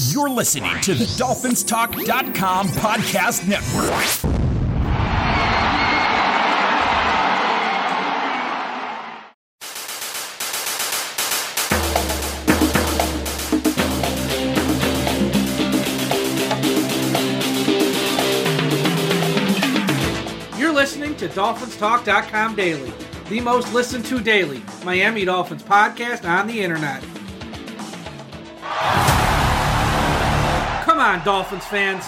You're listening to the DolphinsTalk.com podcast network. You're listening to DolphinsTalk.com daily, the most listened to daily Miami Dolphins podcast on the internet. Come on, Dolphins fans.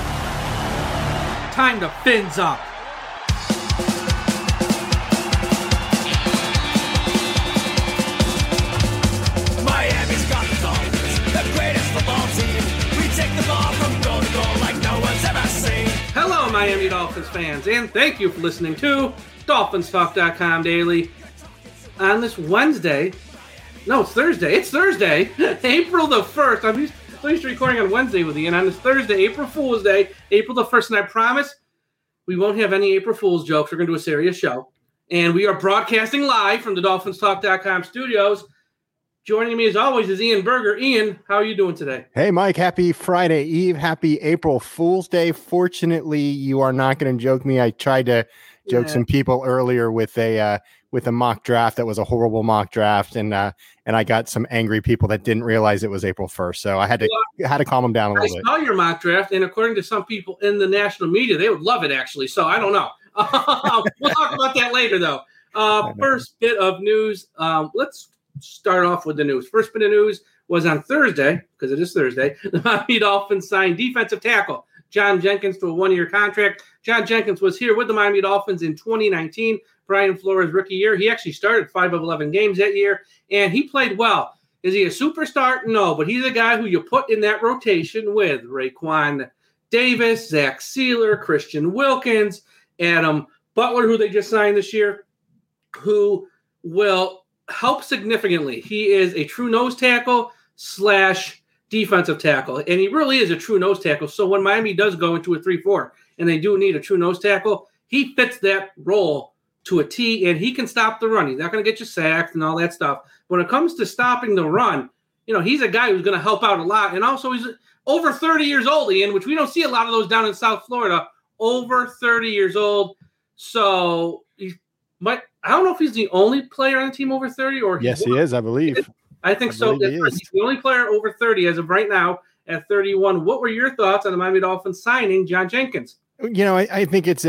Time to fins up. Miami's got the Dolphins, the greatest football team. We take the ball from goal to goal like no one's ever seen. Hello, Miami Dolphins fans, and thank you for listening to DolphinsTalk.com daily on this Wednesday. No, it's Thursday. It's Thursday, April the 1st. I'm used to recording on Wednesday with you, and on this Thursday, April Fool's Day, April the 1st, and I promise we won't have any April Fool's jokes. We're going to do a serious show, and we are broadcasting live from the DolphinsTalk.com studios. Joining me, as always, is Ian Berger. Ian, how are you doing today? Hey, Mike. Happy Friday Eve. Happy April Fool's Day. Fortunately, you are not going to joke me. I tried to joke some people earlier with a mock draft that was a horrible mock draft, and I got some angry people that didn't realize it was April 1st. So I had to calm them down a little bit. I saw your mock draft, and according to some people in the national media, they would love it, actually. So I don't know. We'll talk about that later, though. First bit of news. Let's start off with the news. First bit of news was on Thursday, because it is Thursday. The Miami Dolphins signed defensive tackle John Jenkins to a one-year contract. John Jenkins was here with the Miami Dolphins in 2019, Brian Flores' rookie year. He actually started 5 of 11 games that year, and he played well. Is he a superstar? No, but he's a guy who you put in that rotation with Raekwon Davis, Zach Sealer, Christian Wilkins, Adam Butler, who they just signed this year, who will help significantly. He is a true nose tackle / defensive tackle, and he really is a true nose tackle. So when Miami does go into a 3-4 and they do need a true nose tackle, he fits that role to a T, and he can stop the run. He's not going to get you sacked and all that stuff. When it comes to stopping the run, he's a guy who's going to help out a lot. And also he's over 30 years old, Ian, which we don't see a lot of those down in South Florida. Over 30 years old. So I don't know if he's the only player on the team over 30 or yes, he is, I believe. I think so. He's the only player over 30 as of right now at 31. What were your thoughts on the Miami Dolphins signing John Jenkins? I think it's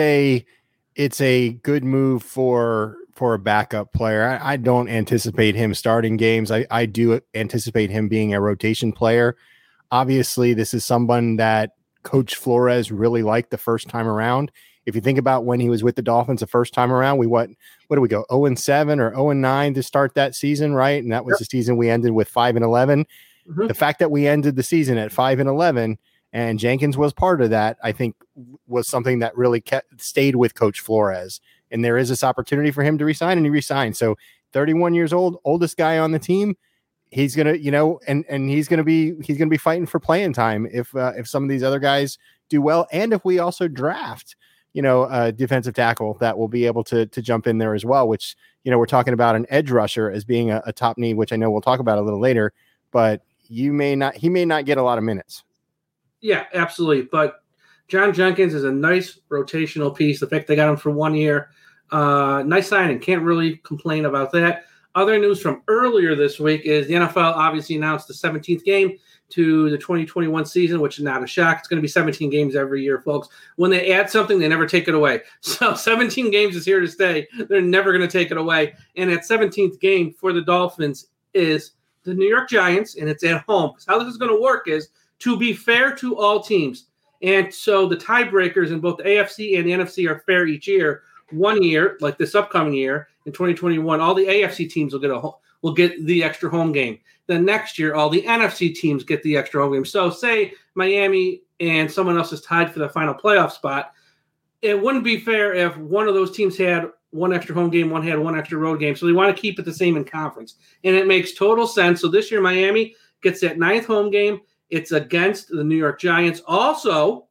a good move for a backup player. I don't anticipate him starting games. I do anticipate him being a rotation player. Obviously, this is someone that Coach Flores really liked the first time around. If you think about when he was with the Dolphins the first time around, what do we go 0-7 or 0-9 to start that season, right? And that was the season we ended with 5-11. Mm-hmm. The fact that we ended the season at 5-11 and Jenkins was part of that, I think was something that really stayed with Coach Flores. And there is this opportunity for him to resign, and he resigned. So 31 years old, oldest guy on the team. He's gonna, and he's gonna be fighting for playing time if some of these other guys do well, and if we also draft a defensive tackle that will be able to jump in there as well, which, we're talking about an edge rusher as being a top need, which I know we'll talk about a little later, but he may not get a lot of minutes. Yeah, absolutely. But John Jenkins is a nice rotational piece. The fact they got him for 1 year, nice signing. Can't really complain about that. Other news from earlier this week is the NFL obviously announced the 17th game to the 2021 season, which is not a shock. It's going to be 17 games every year, folks. When they add something, they never take it away. So 17 games is here to stay. They're never going to take it away. And that 17th game for the Dolphins is the New York Giants, and it's at home. How this is going to work is to be fair to all teams. And so the tiebreakers in both the AFC and the NFC are fair each year. 1 year, like this upcoming year in 2021, all the AFC teams will get the extra home game. The next year, all the NFC teams get the extra home game. So say Miami and someone else is tied for the final playoff spot. It wouldn't be fair if one of those teams had one extra home game, one had one extra road game. So they want to keep it the same in conference. And it makes total sense. So this year, Miami gets that 9th home game. It's against the New York Giants. Also,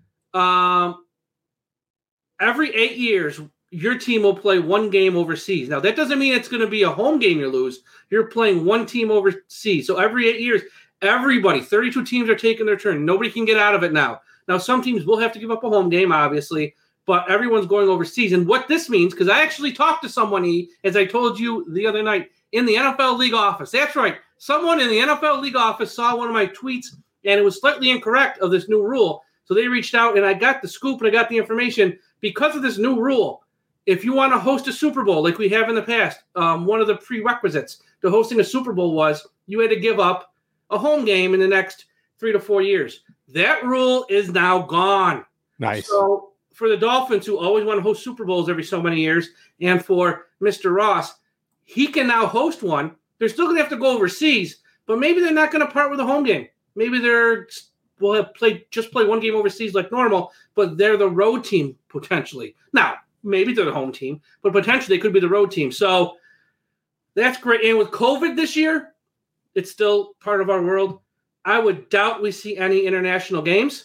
every 8 years, your team will play one game overseas. Now, that doesn't mean it's going to be a home game you lose. You're playing one team overseas. So every 8 years, Everybody, 32 teams are taking their turn. Nobody can get out of it now. Now, some teams will have to give up a home game, obviously, but everyone's going overseas. And what this means, because I actually talked to someone, as I told you the other night, in the NFL League office. That's right. Someone in the NFL League office saw one of my tweets, and it was slightly incorrect of this new rule. So they reached out, and I got the scoop, and I got the information. Because of this new rule, if you want to host a Super Bowl like we have in the past, one of the prerequisites to hosting a Super Bowl was you had to give up a home game in the next 3 to 4 years. That rule is now gone. Nice. So for the Dolphins, who always want to host Super Bowls every so many years, and for Mr. Ross, he can now host one. They're still going to have to go overseas, but maybe they're not going to part with a home game. Maybe will have play one game overseas like normal, but they're the road team potentially. Now, maybe they're the home team, but potentially they could be the road team. So that's great. And with COVID this year, it's still part of our world. I would doubt we see any international games.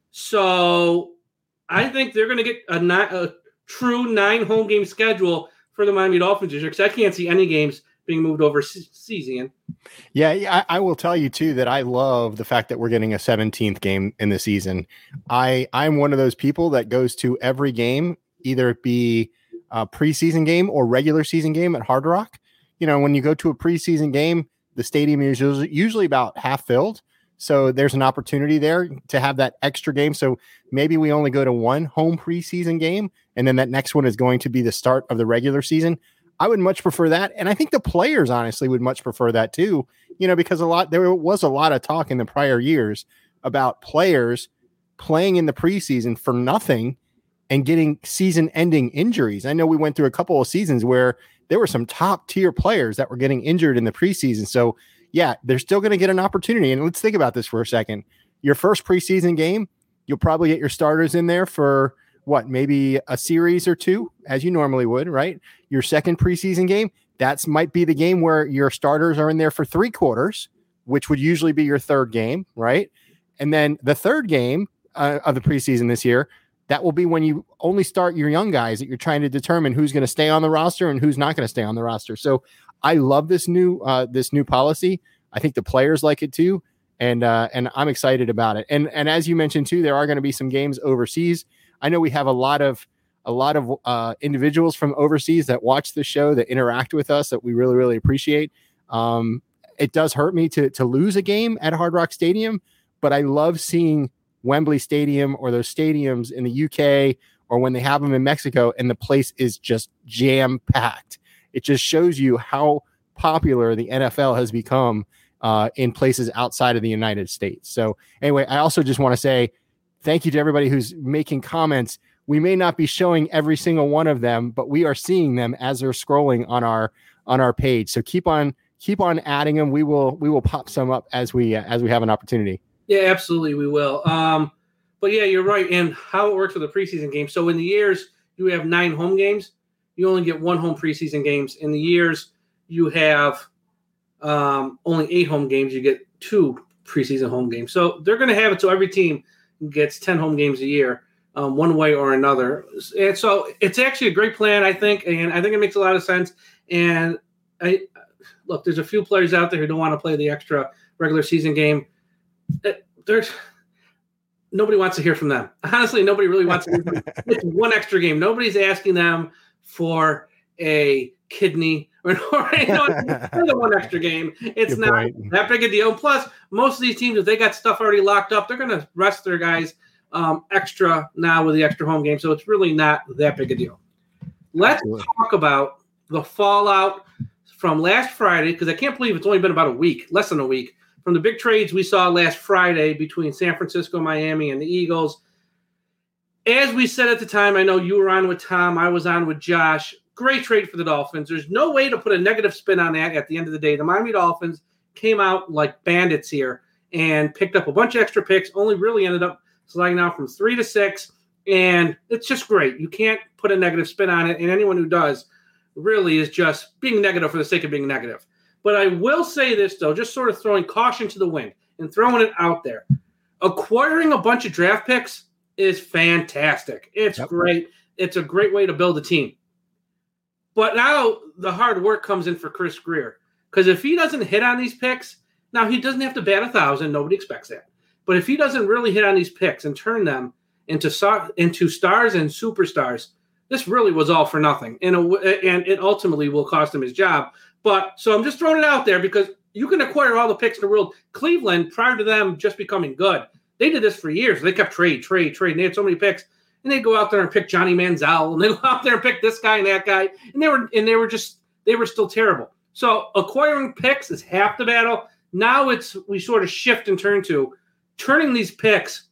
So I think they're going to get a true 9 home game schedule for the Miami Dolphins this year, because I can't see any games being moved overseas, Ian. Yeah, I will tell you too that I love the fact that we're getting a 17th game in the season. I'm one of those people that goes to every game, either it be a preseason game or regular season game at Hard Rock. You know, when you go to a preseason game, the stadium is usually about half filled. So there's an opportunity there to have that extra game. So maybe we only go to one home preseason game, and then that next one is going to be the start of the regular season. I would much prefer that. And I think the players honestly would much prefer that too, you know, because there was a lot of talk in the prior years about players playing in the preseason for nothing and getting season ending injuries. I know we went through a couple of seasons where there were some top tier players that were getting injured in the preseason. So yeah, they're still going to get an opportunity. And let's think about this for a second. Your first preseason game, you'll probably get your starters in there for maybe a series or two, as you normally would, right? Your second preseason game, might be the game where your starters are in there for 3 quarters, which would usually be your third game, right? And then the third game of the preseason this year, that will be when you only start your young guys that you're trying to determine who's going to stay on the roster and who's not going to stay on the roster. So I love this new policy. I think the players like it too. And I'm excited about it. And as you mentioned too, there are going to be some games overseas. I know we have a lot of individuals from overseas that watch the show, that interact with us, that we really, really appreciate. It does hurt me to lose a game at Hard Rock Stadium, but I love seeing Wembley Stadium or those stadiums in the UK or when they have them in Mexico and the place is just jam packed. It just shows you how popular the NFL has become in places outside of the United States. So anyway, I also just want to say thank you to everybody who's making comments. We may not be showing every single one of them, but we are seeing them as they're scrolling on our page. So keep on adding them. We will pop some up as we have an opportunity. Yeah, absolutely, we will. But yeah, you're right. And how it works with the preseason game. So in the years you have 9 home games, you only get 1 home preseason games. In the years you have only 8 home games, you get 2 preseason home games. So they're going to have it so every team gets 10 home games a year, one way or another. And so it's actually a great plan, I think, and I think it makes a lot of sense. And look, there's a few players out there who don't want to play the extra regular season game. Nobody wants to hear from them. Honestly, nobody really wants to hear from them. It's one extra game. Nobody's asking them for a kidney or the one extra game. It's Good not point. that big a deal. Plus, most of these teams, if they got stuff already locked up, they're going to rest their guys extra now with the extra home game. So it's really not that big a deal. Let's talk about the fallout from last Friday, because I can't believe it's only been about a week, less than a week, from the big trades we saw last Friday between San Francisco, Miami, and the Eagles. As we said at the time, I know you were on with Tom, I was on with Josh. Great trade for the Dolphins. There's no way to put a negative spin on that at the end of the day. The Miami Dolphins came out like bandits here and picked up a bunch of extra picks, only really ended up sliding out from 3 to 6, and it's just great. You can't put a negative spin on it, and anyone who does really is just being negative for the sake of being negative. But I will say this, though, just sort of throwing caution to the wind and throwing it out there. Acquiring a bunch of draft picks is fantastic. It's great. It's a great way to build a team. But now the hard work comes in for Chris Grier. Because if he doesn't hit on these picks Now, he doesn't have to bat 1,000. Nobody expects that. But if he doesn't really hit on these picks and turn them into stars and superstars, this really was all for nothing. And it ultimately will cost him his job. But so I'm just throwing it out there because you can acquire all the picks in the world. Cleveland, prior to them just becoming good, they did this for years. They kept trade. And they had so many picks. And they'd go out there and pick Johnny Manziel. And they'd go out there and pick this guy and that guy. And they were still terrible. So acquiring picks is half the battle. Now we sort of shift and turn to turning these picks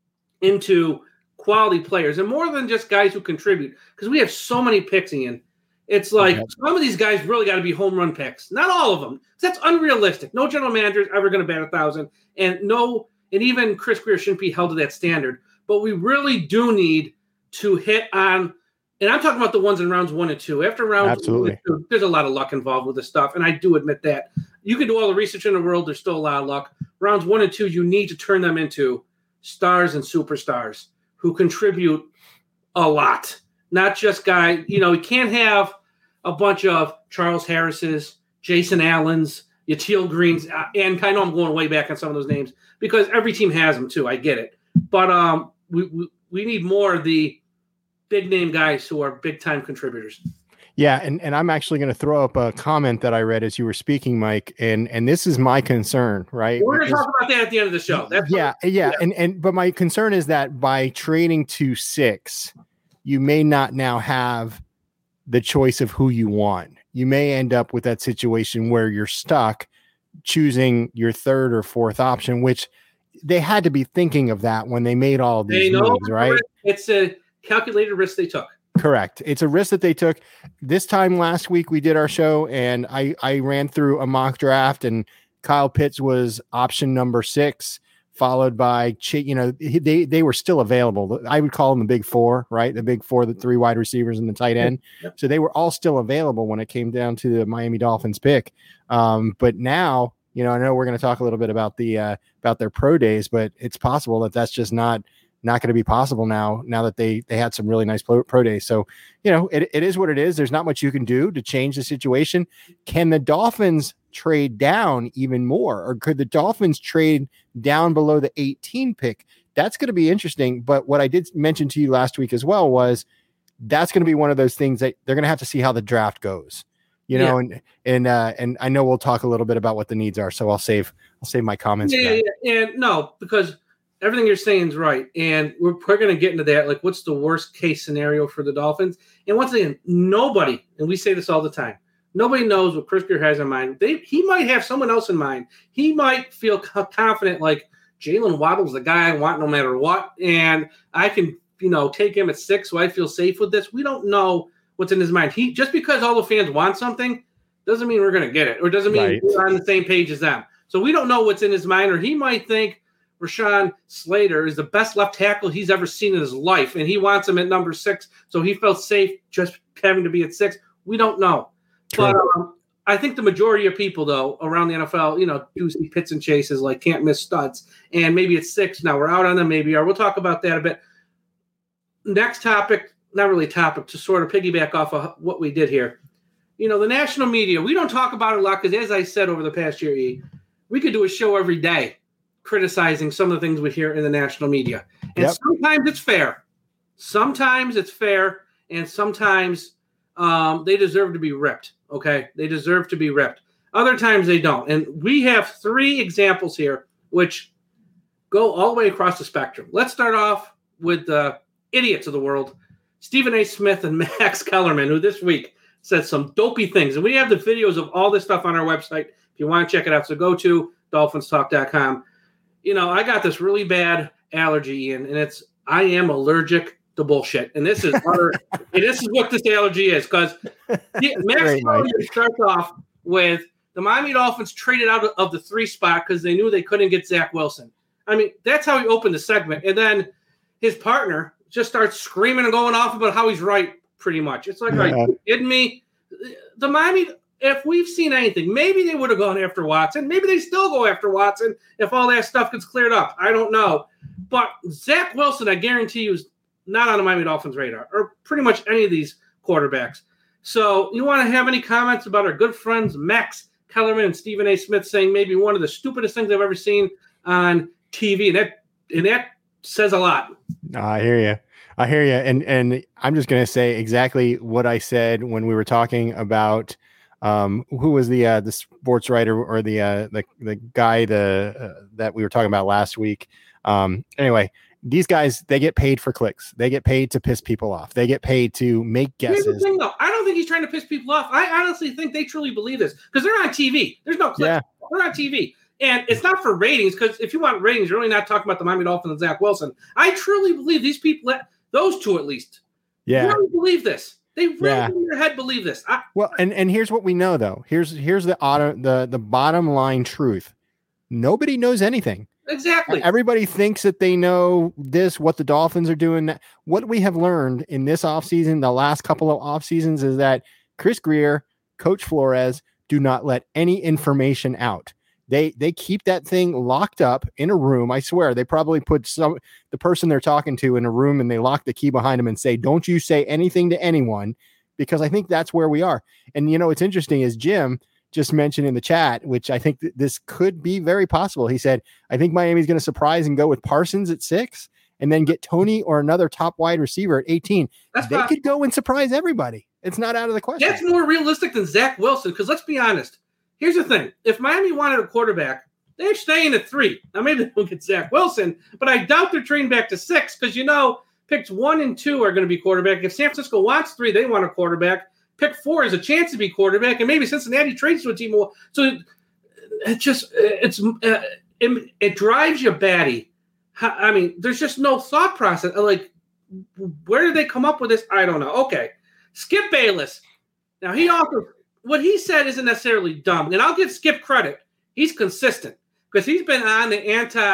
into quality players and more than just guys who contribute, because we have so many picks in. It's like some of these guys really got to be home run picks. Not all of them. That's unrealistic. No general manager is ever going to bat 1,000, and even Chris Greer shouldn't be held to that standard. But we really do need to hit on, and I'm talking about the ones in rounds 1 and 2. After rounds 1 and 2, there's a lot of luck involved with this stuff, and I do admit that. You can do all the research in the world. There's still a lot of luck. Rounds 1 and 2, you need to turn them into stars and superstars who contribute a lot. Not just guys, you can't have a bunch of Charles Harris's, Jason Allen's, Yatil Greens, and I know I'm going way back on some of those names because every team has them too. I get it. But we need more of the big name guys who are big time contributors. Yeah, and I'm actually going to throw up a comment that I read as you were speaking, Mike, and this is my concern, right? We're going to talk about that at the end of the show. But my concern is that by trading to 6, you may not now have the choice of who you want. You may end up with that situation where you're stuck choosing your third or fourth option, which they had to be thinking of that when they made all these moves, right? It's a calculated risk they took. Correct. It's a risk that they took. This time last week, we did our show and I ran through a mock draft and Kyle Pitts was option number 6, followed by, they were still available. I would call them the big 4, right? The big 4, the 3 wide receivers and the tight end. Yep. So they were all still available when it came down to the Miami Dolphins pick. But now, I know we're going to talk a little bit about about their pro days, but it's possible that that's just not going to be possible now that they had some really nice pro days. So, it is what it is. There's not much you can do to change the situation. Can the Dolphins trade down even more, or could the Dolphins trade down below the 18 pick? That's going to be interesting. But what I did mention to you last week as well was that's going to be one of those things that they're going to have to see how the draft goes, and I know we'll talk a little bit about what the needs are. So I'll save my comments. And no, because everything you're saying is right. And we're going to get into that. Like, what's the worst case scenario for the Dolphins? And once again, nobody, and we say this all the time, nobody knows what Chris Greer has in mind. He might have someone else in mind. He might feel confident like Jalen Waddle's the guy I want no matter what. And I can, take him at 6, so I feel safe with this. We don't know what's in his mind. Just because all the fans want something doesn't mean we're going to get it, or doesn't mean we're on the same page as them. So we don't know what's in his mind, or he might think Rashawn Slater is the best left tackle he's ever seen in his life, and he wants him at number 6, so he felt safe just having to be at 6. We don't know. True. But I think the majority of people, though, around the NFL, do see Pitts and Chase as like can't miss studs, and maybe it's 6. Now we're out on them, maybe, or we'll talk about that a bit. Next topic, not really a topic, to sort of piggyback off of what we did here. The national media, we don't talk about it a lot because, as I said over the past year, we could do a show every day criticizing some of the things we hear in the national media. And sometimes it's fair. Sometimes it's fair, and sometimes they deserve to be ripped, okay? They deserve to be ripped. Other times they don't. And we have 3 examples here which go all the way across the spectrum. Let's start off with the idiots of the world, Stephen A. Smith and Max Kellerman, who this week said some dopey things. And we have the videos of all this stuff on our website if you want to check it out. So go to dolphinstalk.com. I got this really bad allergy, Ian, and I am allergic to bullshit. And this is this is what this allergy is, because Max Kellerman starts off with the Miami Dolphins traded out of the 3 spot because they knew they couldn't get Zach Wilson. I mean, that's how he opened the segment. And then his partner just starts screaming and going off about how he's right, pretty much. It's like, are you kidding me? The Miami, if we've seen anything, maybe they would have gone after Watson. Maybe they still go after Watson if all that stuff gets cleared up. I don't know. But Zach Wilson, I guarantee you, is not on the Miami Dolphins radar, or pretty much any of these quarterbacks. So you want to have any comments about our good friends Max Kellerman and Stephen A. Smith saying maybe one of the stupidest things I've ever seen on TV, and that says a lot. I hear you. And I'm just going to say exactly what I said when we were talking about who was the sports writer or the guy that we were talking about last week. Anyway, these guys, they get paid for clicks. They get paid to piss people off. They get paid to make guesses. Here's the thing, though. I don't think he's trying to piss people off. I honestly think they truly believe this because they're on TV. There's no clicks. Yeah. They're on TV. And it's not for ratings, because if you want ratings, you're really not talking about the Miami Dolphins and Zach Wilson. I truly believe these people, those two at least, really believe this. They really in their head believe this. And here's what we know, though. Here's the bottom line truth. Nobody knows anything. Exactly. Everybody thinks that they know what the Dolphins are doing. What we have learned in this offseason, the last couple of off seasons, is that Chris Grier, Coach Flores do not let any information out. They keep that thing locked up in a room. I swear they probably put the person they're talking to in a room and they lock the key behind them and say, don't you say anything to anyone, because I think that's where we are. And, what's interesting is Jim just mentioned in the chat, which I think this could be very possible. He said, I think Miami's going to surprise and go with Parsons at 6 and then get Tony or another top wide receiver at 18. They could go and surprise everybody. It's not out of the question. That's more realistic than Zach Wilson, because let's be honest. Here's the thing. If Miami wanted a quarterback, they're staying at 3. Now, maybe they won't get Zach Wilson, but I doubt they're trading back to 6 because, picks 1 and 2 are going to be quarterback. If San Francisco wants 3, they want a quarterback. Pick 4 is a chance to be quarterback, and maybe Cincinnati trades to a team. So it drives you batty. I mean, there's just no thought process. Like, where did they come up with this? I don't know. Okay. Skip Bayless. Now, what he said isn't necessarily dumb, and I'll give Skip credit. He's consistent because he's been on the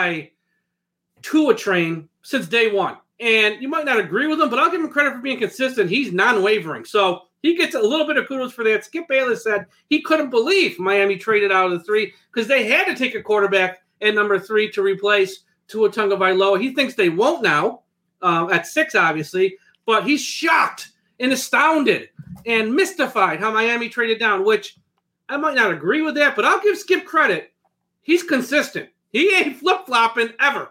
anti-Tua train since day one. And you might not agree with him, but I'll give him credit for being consistent. He's non-wavering. So he gets a little bit of kudos for that. Skip Bayless said he couldn't believe Miami traded out of the 3 because they had to take a quarterback at number 3 to replace Tua Tagovailoa. He thinks they won't now at 6, obviously, but he's shocked and astounded and mystified how Miami traded down, which I might not agree with that, but I'll give Skip credit. He's consistent. He ain't flip-flopping ever.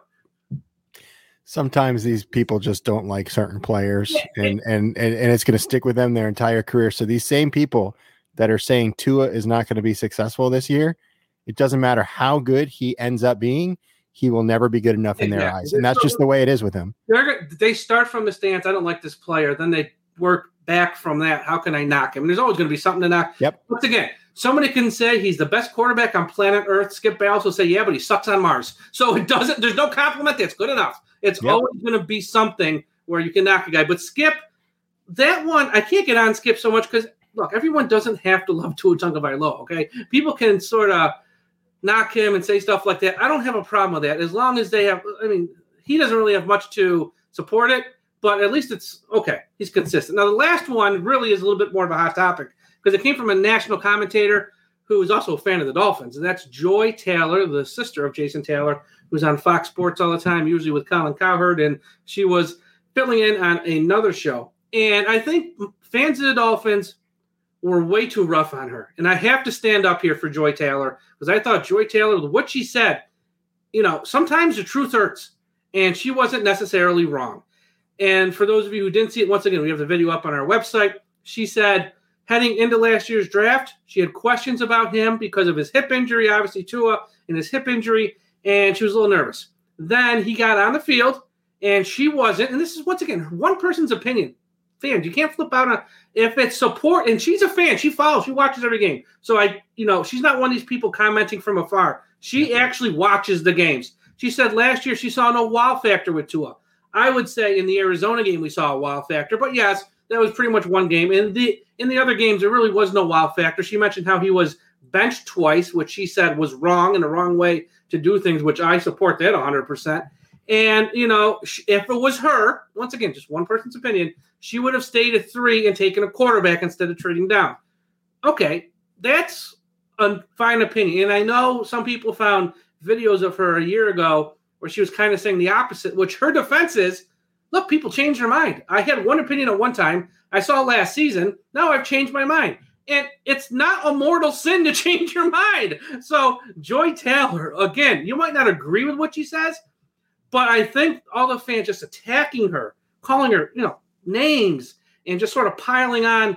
Sometimes these people just don't like certain players, and it's going to stick with them their entire career. So these same people that are saying Tua is not going to be successful this year, it doesn't matter how good he ends up being, he will never be good enough in their eyes. And that's just the way it is with him. They start from the stance, I don't like this player. Then they work back from that. How can I knock him? And there's always going to be something to knock. Yep. Once again, somebody can say he's the best quarterback on planet Earth. Skip Bayless will say, yeah, but he sucks on Mars. So there's no compliment that's good enough. It's always going to be something where you can knock a guy. But Skip, that one, I can't get on Skip so much because, look, everyone doesn't have to love Tua Tagovailoa, okay? People can sort of knock him and say stuff like that. I don't have a problem with that as long as they have – I mean, he doesn't really have much to support it, but at least it's okay. He's consistent. Now, the last one really is a little bit more of a hot topic because it came from a national commentator who is also a fan of the Dolphins, and that's Joy Taylor, the sister of Jason Taylor, who's on Fox Sports all the time, usually with Colin Cowherd, and she was filling in on another show. And I think fans of the Dolphins were way too rough on her. And I have to stand up here for Joy Taylor because I thought Joy Taylor, what she said, sometimes the truth hurts, and she wasn't necessarily wrong. And for those of you who didn't see it, once again, we have the video up on our website. She said, heading into last year's draft, she had questions about him because of his hip injury, obviously Tua and his hip injury, and she was a little nervous. Then he got on the field, and she wasn't. And this is, once again, one person's opinion. Fans, you can't flip out on if it's support. And she's a fan. She follows. She watches every game. So she's not one of these people commenting from afar. She actually watches the games. She said last year she saw no wow factor with Tua. I would say in the Arizona game we saw a wow factor, but yes, that was pretty much one game. In the other games, there really was no wow factor. She mentioned how he was benched twice, which she said was wrong and the wrong way to do things, which I support that 100%. And, if it was her, once again, just one person's opinion, she would have stayed at 3 and taken a quarterback instead of trading down. Okay, that's a fine opinion. And I know some people found videos of her a year ago where she was kind of saying the opposite, which her defense is, look, people change their mind. I had one opinion at one time. I saw last season. Now I've changed my mind. And it's not a mortal sin to change your mind. So Joy Taylor, again, you might not agree with what she says, but I think all the fans just attacking her, calling her, names, and just sort of piling on.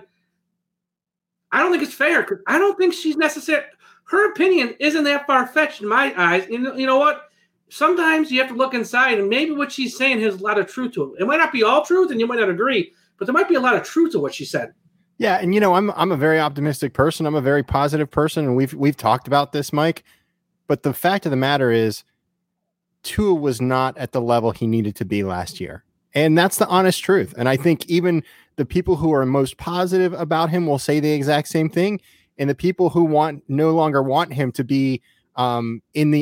I don't think it's fair because I don't think she's necessary. Her opinion isn't that far-fetched in my eyes. You know what? Sometimes you have to look inside, and maybe what she's saying has a lot of truth to it. It might not be all truth, and you might not agree, but there might be a lot of truth to what she said. Yeah, and I'm a very optimistic person. I'm a very positive person, and we've talked about this, Mike. But the fact of the matter is, Tua was not at the level he needed to be last year, and that's the honest truth. And I think even the people who are most positive about him will say the exact same thing, and the people who no longer want him to be that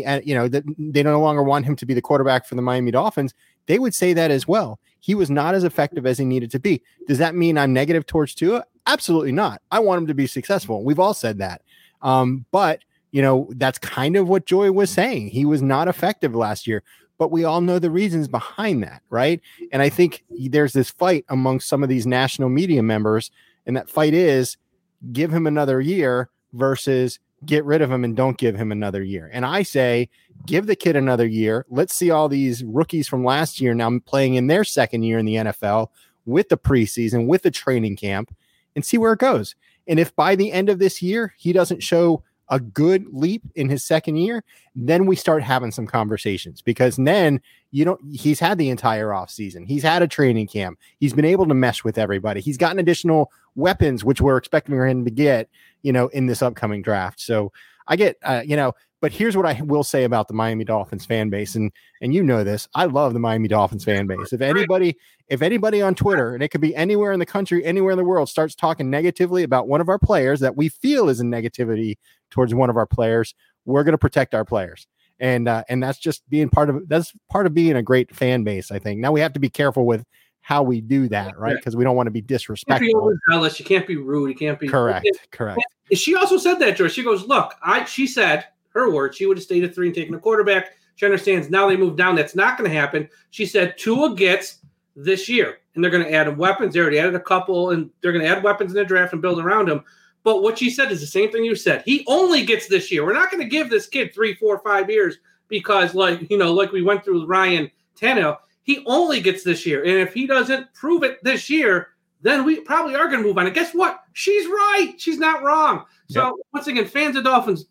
they no longer want him to be the quarterback for the Miami Dolphins, they would say that as well. He was not as effective as he needed to be. Does that mean I'm negative towards Tua? Absolutely not. I want him to be successful. We've all said that. But that's kind of what Joy was saying. He was not effective last year, but we all know the reasons behind that, right? And I think there's this fight amongst some of these national media members, and that fight is give him another year versus get rid of him and don't give him another year. And I say, give the kid another year. Let's see all these rookies from last year now playing in their second year in the NFL with the preseason, with the training camp, and see where it goes. And if by the end of this year, he doesn't show a good leap in his second year, then we start having some conversations, because then he's had the entire off season. He's had a training camp. He's been able to mesh with everybody. He's gotten additional weapons, which we're expecting him to get, in this upcoming draft. So I get, but here's what I will say about the Miami Dolphins fan base. And this, I love the Miami Dolphins fan base. If anybody on Twitter, and it could be anywhere in the country, anywhere in the world, starts talking negatively about one of our players that we feel is a negativity towards one of our players, we're going to protect our players. And that's just that's part of being a great fan base, I think. Now we have to be careful with how we do that, right? Because we don't want to be disrespectful. You can't be overzealous. You can't be rude. You can't be correct. She also said that, George. She goes, look, she said, her words, she would have stayed at 3 and taken a quarterback. She understands now they moved down. That's not going to happen. She said Tua gets this year, and they're going to add him weapons. They already added a couple, and they're going to add weapons in the draft and build around him. But what she said is the same thing you said. He only gets this year. We're not going to give this kid 3, 4, 5 years because, like we went through with Ryan Tannehill, he only gets this year. And if he doesn't prove it this year, then we probably are going to move on. And guess what? She's right. She's not wrong. So once again, fans of Dolphins,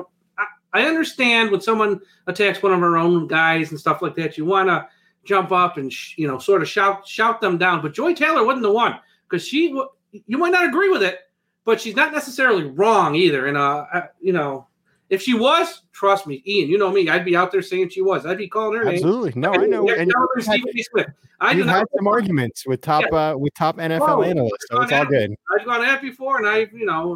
I understand when someone attacks one of our own guys and stuff like that, you want to jump up and, sort of shout them down. But Joy Taylor wasn't the one, because you might not agree with it, but she's not necessarily wrong either. And, if she was, trust me, Ian, you know me, I'd be out there saying she was. I'd be calling her name. Absolutely. No, I know. And you've had some arguments with top NFL analysts, so it's all good. I've gone at before, and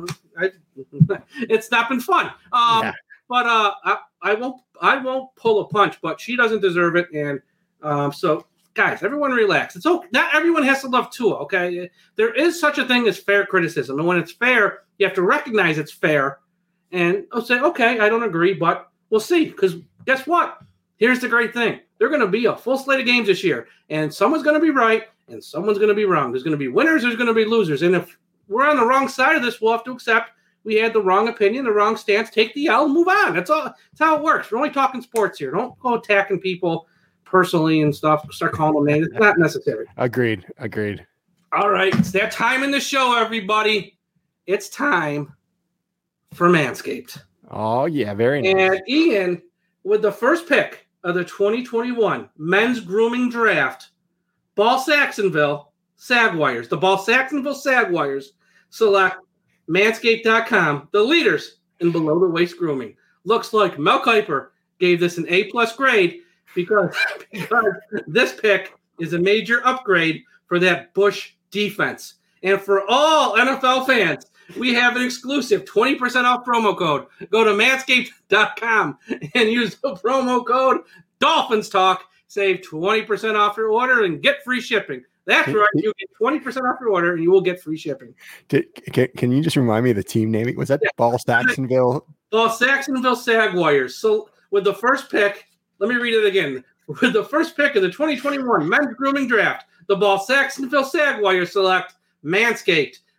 it's not been fun. But I won't pull a punch, but she doesn't deserve it. And so, guys, everyone relax. It's okay. Not everyone has to love Tua, okay? There is such a thing as fair criticism. And when it's fair, you have to recognize it's fair. And I'll say, okay, I don't agree, but we'll see. Because guess what? Here's the great thing. They're going to be a full slate of games this year. And someone's going to be right, and someone's going to be wrong. There's going to be winners, there's going to be losers. And if we're on the wrong side of this, we'll have to accept we had the wrong opinion, the wrong stance, take the L, and move on. That's all. That's how it works. We're only talking sports here. Don't go attacking people personally and stuff. Start calling them names. It's not necessary. Agreed. All right. It's that time in the show, everybody. It's time for Manscaped. Oh, yeah. Very nice. And Ian, with the first pick of the 2021 men's grooming draft, Ball Saxonville Sagwires, the Ball Saxonville Sagwires select Manscaped.com, the leaders in below-the-waist grooming. Looks like Mel Kiper gave this an A+ grade because this pick is a major upgrade for that Bush defense. And for all NFL fans, we have an exclusive 20% off promo code. Go to Manscaped.com and use the promo code Dolphins Talk. Save 20% off your order and get free shipping. That's right. You get 20% off your order, and you will get free shipping. Can you just remind me of the team naming? Was that Ball Saxonville? Ball Saxonville Sagwires. So with the first pick, let me read it again. With the first pick of the 2021 men's grooming draft, the Ball Saxonville Sagwires select Manscaped.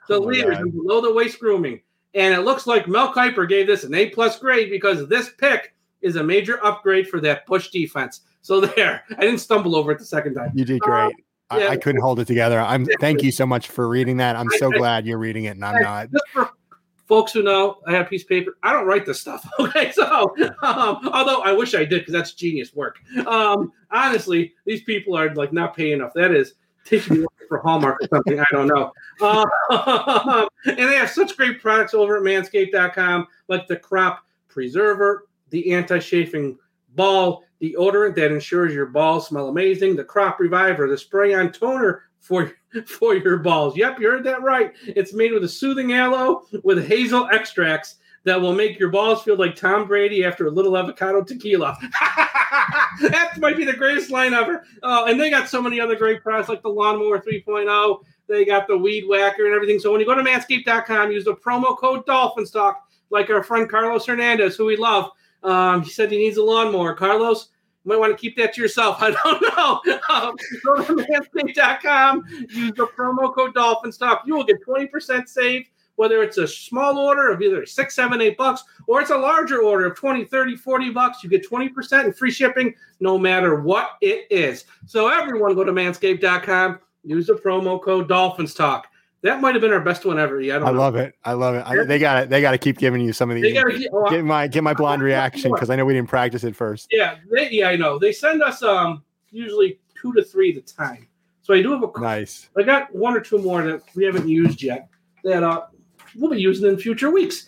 The Oh my leaders God. in below the waist grooming. And it looks like Mel Kiper gave this an A+ grade because this pick is a major upgrade for that Bush defense. So there, I didn't stumble over it the second time. You did great. Yeah. I couldn't hold it together. Thank you so much for reading that. I'm so glad you're reading it and I'm not. Just for folks who know, I have a piece of paper. I don't write this stuff. Okay, so although I wish I did because that's genius work. Honestly, these people are like not paying enough. That is teaching me for Hallmark or something. I don't know. And they have such great products over at Manscaped.com, like the Crop Preserver, the anti-chafing ball deodorant that ensures your balls smell amazing, the Crop Reviver, the spray-on toner for your balls. Yep, you heard that right. It's made with a soothing aloe with hazel extracts that will make your balls feel like Tom Brady after a little avocado tequila. That might be the greatest line ever. And they got so many other great products like the Lawnmower 3.0. They got the Weed Whacker and everything. So when you go to Manscaped.com, use the promo code DolphinsTalk, like our friend Carlos Hernandez, who we love. He said he needs a lawnmower. Carlos, you might want to keep that to yourself. I don't know. Go to Manscaped.com, use the promo code DolphinsTalk. You will get 20% saved, whether it's a small order of either $6, $7, $8, or it's a larger order of $20, $30, $40. You get 20% and free shipping no matter what it is. So everyone go to Manscaped.com, use the promo code DolphinsTalk. That might have been our best one ever. Yeah, I love it. I love it. They got to keep giving you some of these. Get my blind reaction because I know we didn't practice it first. Yeah, I know. They send us usually 2 to 3 at a time. So I do have nice. I got 1 or 2 more that we haven't used yet that we'll be using in future weeks.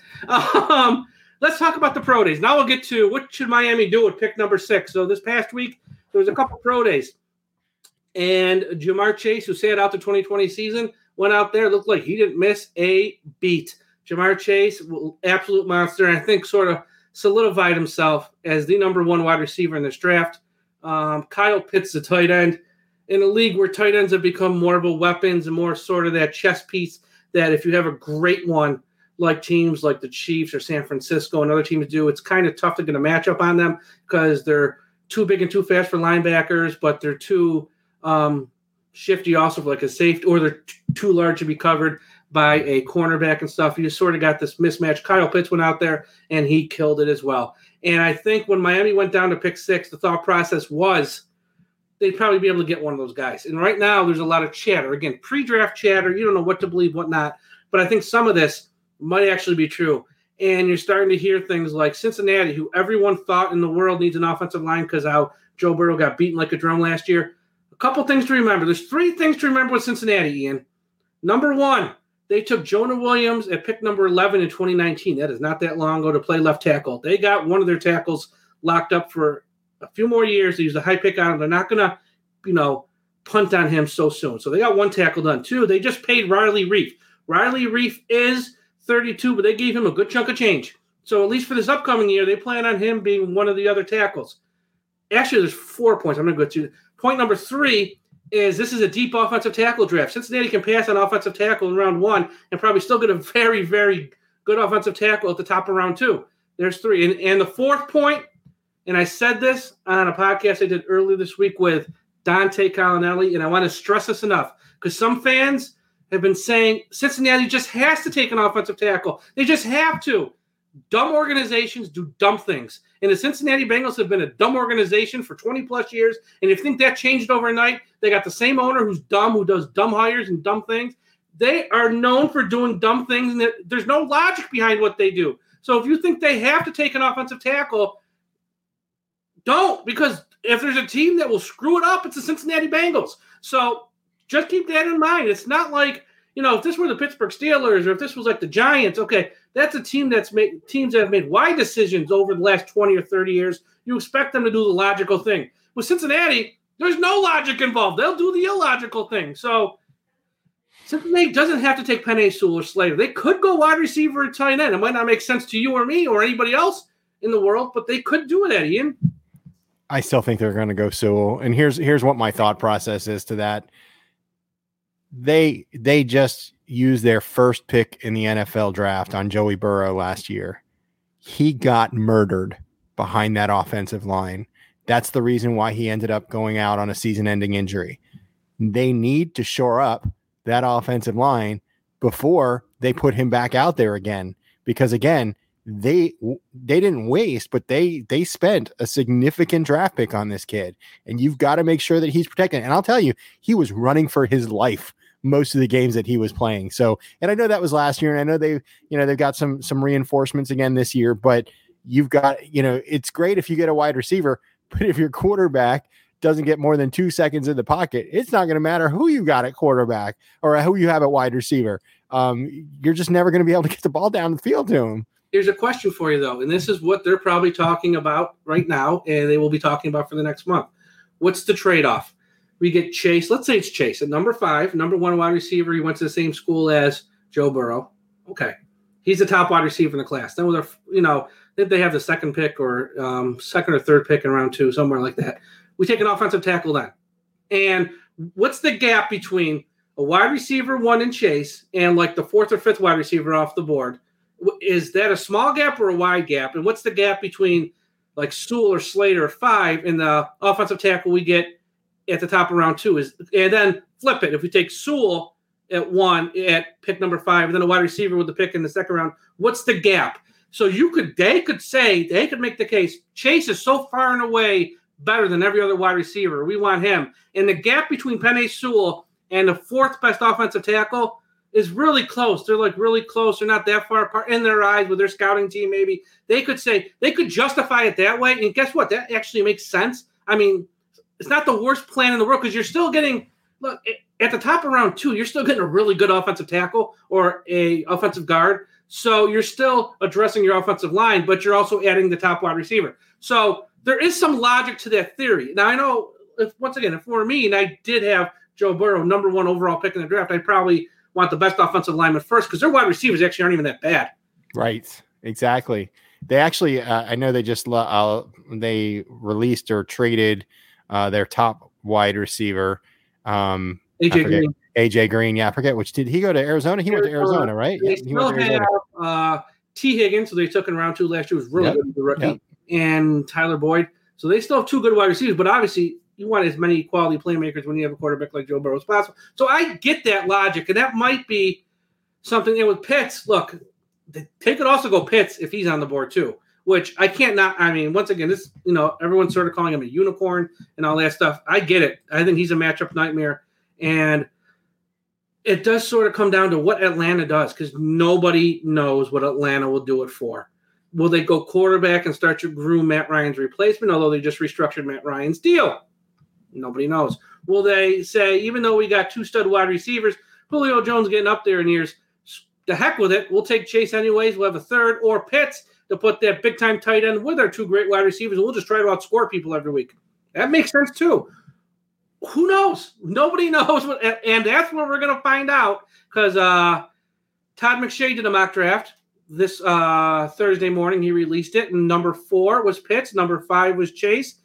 Let's talk about the pro days. Now we'll get to what should Miami do at pick number 6. So this past week there was a couple pro days, and Jamar Chase, who sat out the 2020 season, went out there, looked like he didn't miss a beat. Jamar Chase, absolute monster, and I think sort of solidified himself as the number 1 wide receiver in this draft. Kyle Pitts, the tight end, in a league where tight ends have become more of a weapons and more sort of that chess piece that if you have a great one, like teams like the Chiefs or San Francisco and other teams do, it's kind of tough to get a matchup on them because they're too big and too fast for linebackers, but they're too shifty also for like a safety, or they're too large to be covered by a cornerback and stuff. You just sort of got this mismatch. Kyle Pitts went out there and he killed it as well. And I think when Miami went down to pick 6, the thought process was they'd probably be able to get one of those guys. And right now there's a lot of chatter. Again, pre-draft chatter. You don't know what to believe, what not. But I think some of this might actually be true. And you're starting to hear things like Cincinnati, who everyone thought in the world needs an offensive line because how Joe Burrow got beaten like a drum last year. A couple things to remember. There's 3 things to remember with Cincinnati, Ian. Number 1, they took Jonah Williams at pick number 11 in 2019. That is not that long ago to play left tackle. They got one of their tackles locked up for a few more years. They used a high pick on him. They're not going to, punt on him so soon. So they got 1 tackle done. 2, they just paid Riley Reif. Riley Reif is 32, but they gave him a good chunk of change. So at least for this upcoming year, they plan on him being one of the other tackles. Actually, there's 4 points. I'm going to go to point number 3 is this is a deep offensive tackle draft. Cincinnati can pass on offensive tackle in round 1 and probably still get a very, very good offensive tackle at the top of round 2. There's 3. And the 4th point, and I said this on a podcast I did earlier this week with Dante Collinelli, and I want to stress this enough because some fans have been saying Cincinnati just has to take an offensive tackle. They just have to. Dumb organizations do dumb things. And the Cincinnati Bengals have been a dumb organization for 20-plus years. And if you think that changed overnight, they got the same owner who's dumb, who does dumb hires and dumb things. They are known for doing dumb things, and there's no logic behind what they do. So if you think they have to take an offensive tackle, don't, because if there's a team that will screw it up, it's the Cincinnati Bengals. So just keep that in mind. It's not like, if this were the Pittsburgh Steelers or if this was like the Giants, okay, that's a team teams that have made wide decisions over the last 20 or 30 years. You expect them to do the logical thing. With Cincinnati, there's no logic involved. They'll do the illogical thing. So Cincinnati doesn't have to take Penei Sewell or Slater. They could go wide receiver or tight end. It might not make sense to you or me or anybody else in the world, but they could do that, Ian. I still think they're going to go Sewell. And here's what my thought process is to that. They just used their first pick in the NFL draft on Joey Burrow last year. He got murdered behind that offensive line. That's the reason why he ended up going out on a season-ending injury. They need to shore up that offensive line before they put him back out there again, because again, they didn't waste, but they spent a significant draft pick on this kid, and you've got to make sure that he's protected. And I'll tell you, he was running for his life most of the games that he was playing. So, and I know that was last year, and I know they've got some reinforcements again this year, but you've got, it's great if you get a wide receiver, but if your quarterback doesn't get more than 2 seconds in the pocket, it's not going to matter who you got at quarterback or who you have at wide receiver. You're just never going to be able to get the ball down the field to him. Here's a question for you, though, and this is what they're probably talking about right now, and they will be talking about for the next month. What's the trade-off? We get Chase. Let's say it's Chase at number 5, number 1 wide receiver. He went to the same school as Joe Burrow. Okay. He's the top wide receiver in the class. Then if they have the second pick or second or third pick in round 2, somewhere like that, we take an offensive tackle then. And what's the gap between a wide receiver 1 in Chase and like the 4th or 5th wide receiver off the board? Is that a small gap or a wide gap? And what's the gap between like Sewell or Slater at 5 and the offensive tackle we get at the top of round 2? And then flip it. If we take Sewell at 1 at pick number 5 and then a wide receiver with the pick in the second round, what's the gap? So they could make the case, Chase is so far and away better than every other wide receiver. We want him. And the gap between Penei Sewell and the 4th best offensive tackle is really close. They're like really close. They're not that far apart in their eyes with their scouting team. Maybe they could justify it that way. And guess what? That actually makes sense. I mean, it's not the worst plan in the world because you're still getting, look, at the top of round 2, you're still getting a really good offensive tackle or a offensive guard. So you're still addressing your offensive line, but you're also adding the top wide receiver. So there is some logic to that theory. Now I know if for me, and I did have Joe Burrow number 1 overall pick in the draft, I'd probably want the best offensive lineman first because their wide receivers actually aren't even that bad. Right. Exactly. They actually, I know they just, they released or traded their top wide receiver. AJ Green. Yeah. I forget which, did he go to Arizona? He went to Arizona, right? They still have T. Higgins, so they took in round 2 last year, was really good as a rookie, and Tyler Boyd. So they still have 2 good wide receivers, but obviously you want as many quality playmakers when you have a quarterback like Joe Burrow as possible. So I get that logic, and that might be something. And with Pitts, look, they could also go Pitts if he's on the board too, which I can't not. I mean, once again, this, everyone's sort of calling him a unicorn and all that stuff. I get it. I think he's a matchup nightmare, and it does sort of come down to what Atlanta does because nobody knows what Atlanta will do it for. Will they go quarterback and start to groom Matt Ryan's replacement, although they just restructured Matt Ryan's deal? Nobody knows. Will they say, even though we got 2 stud wide receivers, Julio Jones getting up there in years, the heck with it. We'll take Chase anyways. We'll have a 3rd or Pitts to put that big-time tight end with our 2 great wide receivers, and we'll just try to outscore people every week. That makes sense, too. Who knows? Nobody knows. And that's what we're going to find out because Todd McShay did a mock draft this Thursday morning. He released it, and number 4 was Pitts. Number 5 was Chase.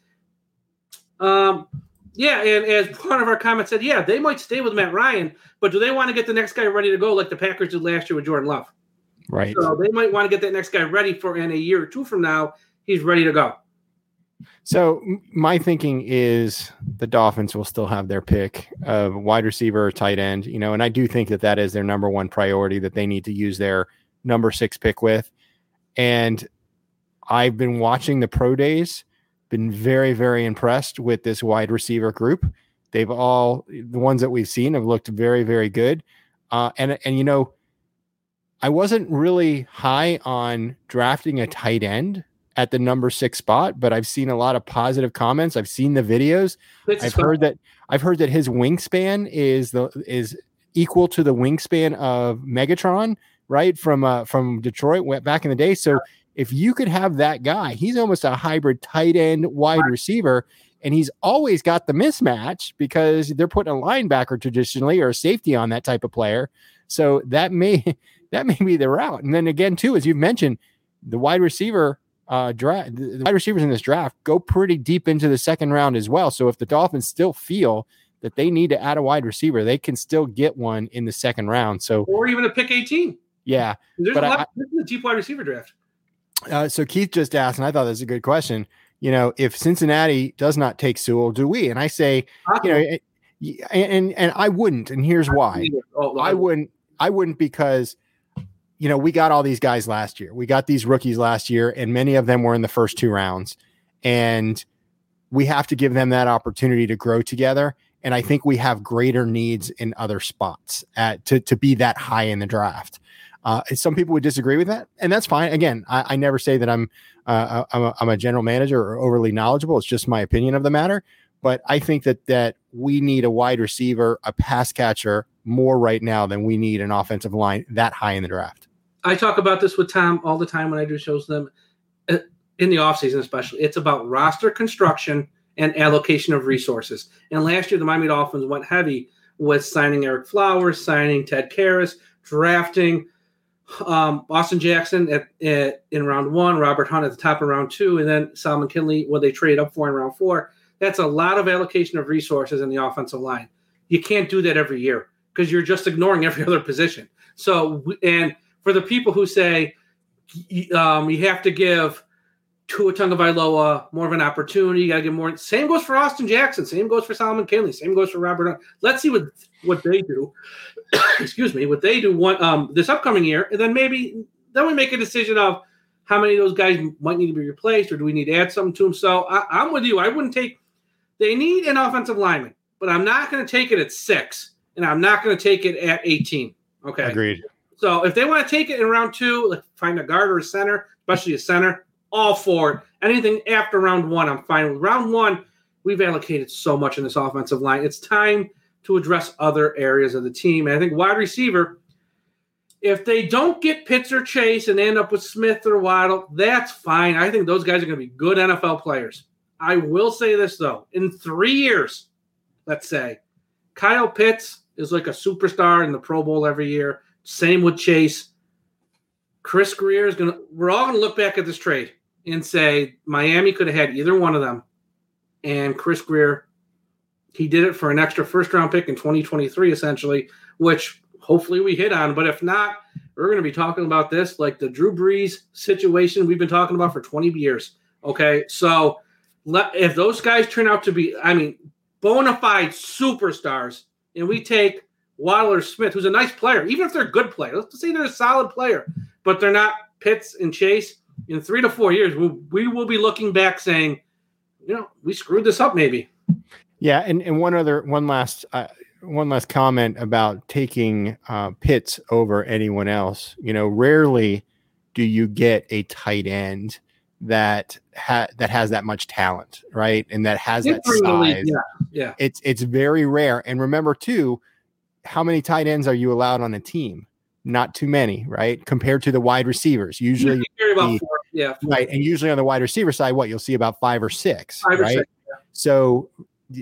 Yeah, and as part of our comment said, yeah, they might stay with Matt Ryan, but do they want to get the next guy ready to go like the Packers did last year with Jordan Love? Right. So they might want to get that next guy ready for in a year or 2 from now, he's ready to go. So my thinking is the Dolphins will still have their pick of wide receiver or tight end, and I do think that is their number 1 priority that they need to use their number 6 pick with. And I've been watching the pro days, been very, very impressed with this wide receiver group. They've all, the ones that we've seen have looked very, very good. And I wasn't really high on drafting a tight end at the number 6 spot, but I've seen a lot of positive comments. I've seen the videos. I've heard that his wingspan is equal to the wingspan of Megatron, right? From Detroit, went back in the day. So if you could have that guy, he's almost a hybrid tight end wide receiver, and he's always got the mismatch because they're putting a linebacker traditionally or a safety on that type of player. So that may be the route. And then again, too, as you've mentioned, the wide receiver draft, the wide receivers in this draft go pretty deep into the second round as well. So if the Dolphins still feel that they need to add a wide receiver, they can still get one in the second round. So, or even a pick 18. Yeah. There's a deep wide receiver draft. So Keith just asked, and I thought that's a good question. If Cincinnati does not take Sewell, do we? And I say, and I wouldn't. And here's why. I I wouldn't because, we got all these guys last year. We got these rookies last year, and many of them were in the first 2 rounds. And we have to give them that opportunity to grow together. And I think we have greater needs in other spots to be that high in the draft. Some people would disagree with that, and that's fine. Again, I never say that I'm a general manager or overly knowledgeable. It's just my opinion of the matter. But I think that we need a wide receiver, a pass catcher more right now than we need an offensive line that high in the draft. I talk about this with Tom all the time when I do shows with them, in the offseason especially. It's about roster construction and allocation of resources. And last year, the Miami Dolphins went heavy with signing Eric Flowers, signing Ted Karras, drafting Austin Jackson in round 1, Robert Hunt at the top of round 2, and then Solomon Kindley, what they trade up for in round 4. That's a lot of allocation of resources in the offensive line. You can't do that every year because you're just ignoring every other position. So, and for the people who say you have to give Tua Tagovailoa more of an opportunity, you got to give more. Same goes for Austin Jackson. Same goes for Solomon Kindley. Same goes for Robert Hunt. Let's see what they do. Excuse me, what they do this upcoming year, and then then we make a decision of how many of those guys might need to be replaced, or do we need to add something to them? So I'm with you. I wouldn't take. They need an offensive lineman, but I'm not going to take it at 6, and I'm not going to take it at 18. Okay, agreed. So if they want to take it in round 2, like find a guard or a center, especially a center, all for it. Anything after round 1, I'm fine with. Round 1, we've allocated so much in this offensive line. It's time to address other areas of the team. And I think wide receiver, if they don't get Pitts or Chase and end up with Smith or Waddle, that's fine. I think those guys are going to be good NFL players. I will say this, though. In 3 years, let's say, Kyle Pitts is like a superstar in the Pro Bowl every year. Same with Chase. Chris Greer is going to – we're all going to look back at this trade and say Miami could have had either one of them. And Chris Greer, he did it for an extra first-round pick in 2023, essentially, which hopefully we hit on. But if not, we're going to be talking about this like the Drew Brees situation we've been talking about for 20 years. Okay, so if those guys turn out to be, bona fide superstars, and we take Waddle or Smith, who's a nice player, even if they're a good player, let's say they're a solid player, but they're not Pitts and Chase, in 3 to 4 years, we will be looking back saying, we screwed this up maybe. Yeah, and one last comment about taking Pitts over anyone else. Rarely do you get a tight end that has that much talent, right? And that has that size. Yeah. It's very rare. And remember too, how many tight ends are you allowed on a team? Not too many, right? Compared to the wide receivers. Usually about 4. Yeah. Right. And usually on the wide receiver side, you'll see about 5 or 6. 5 or right? 6, yeah. So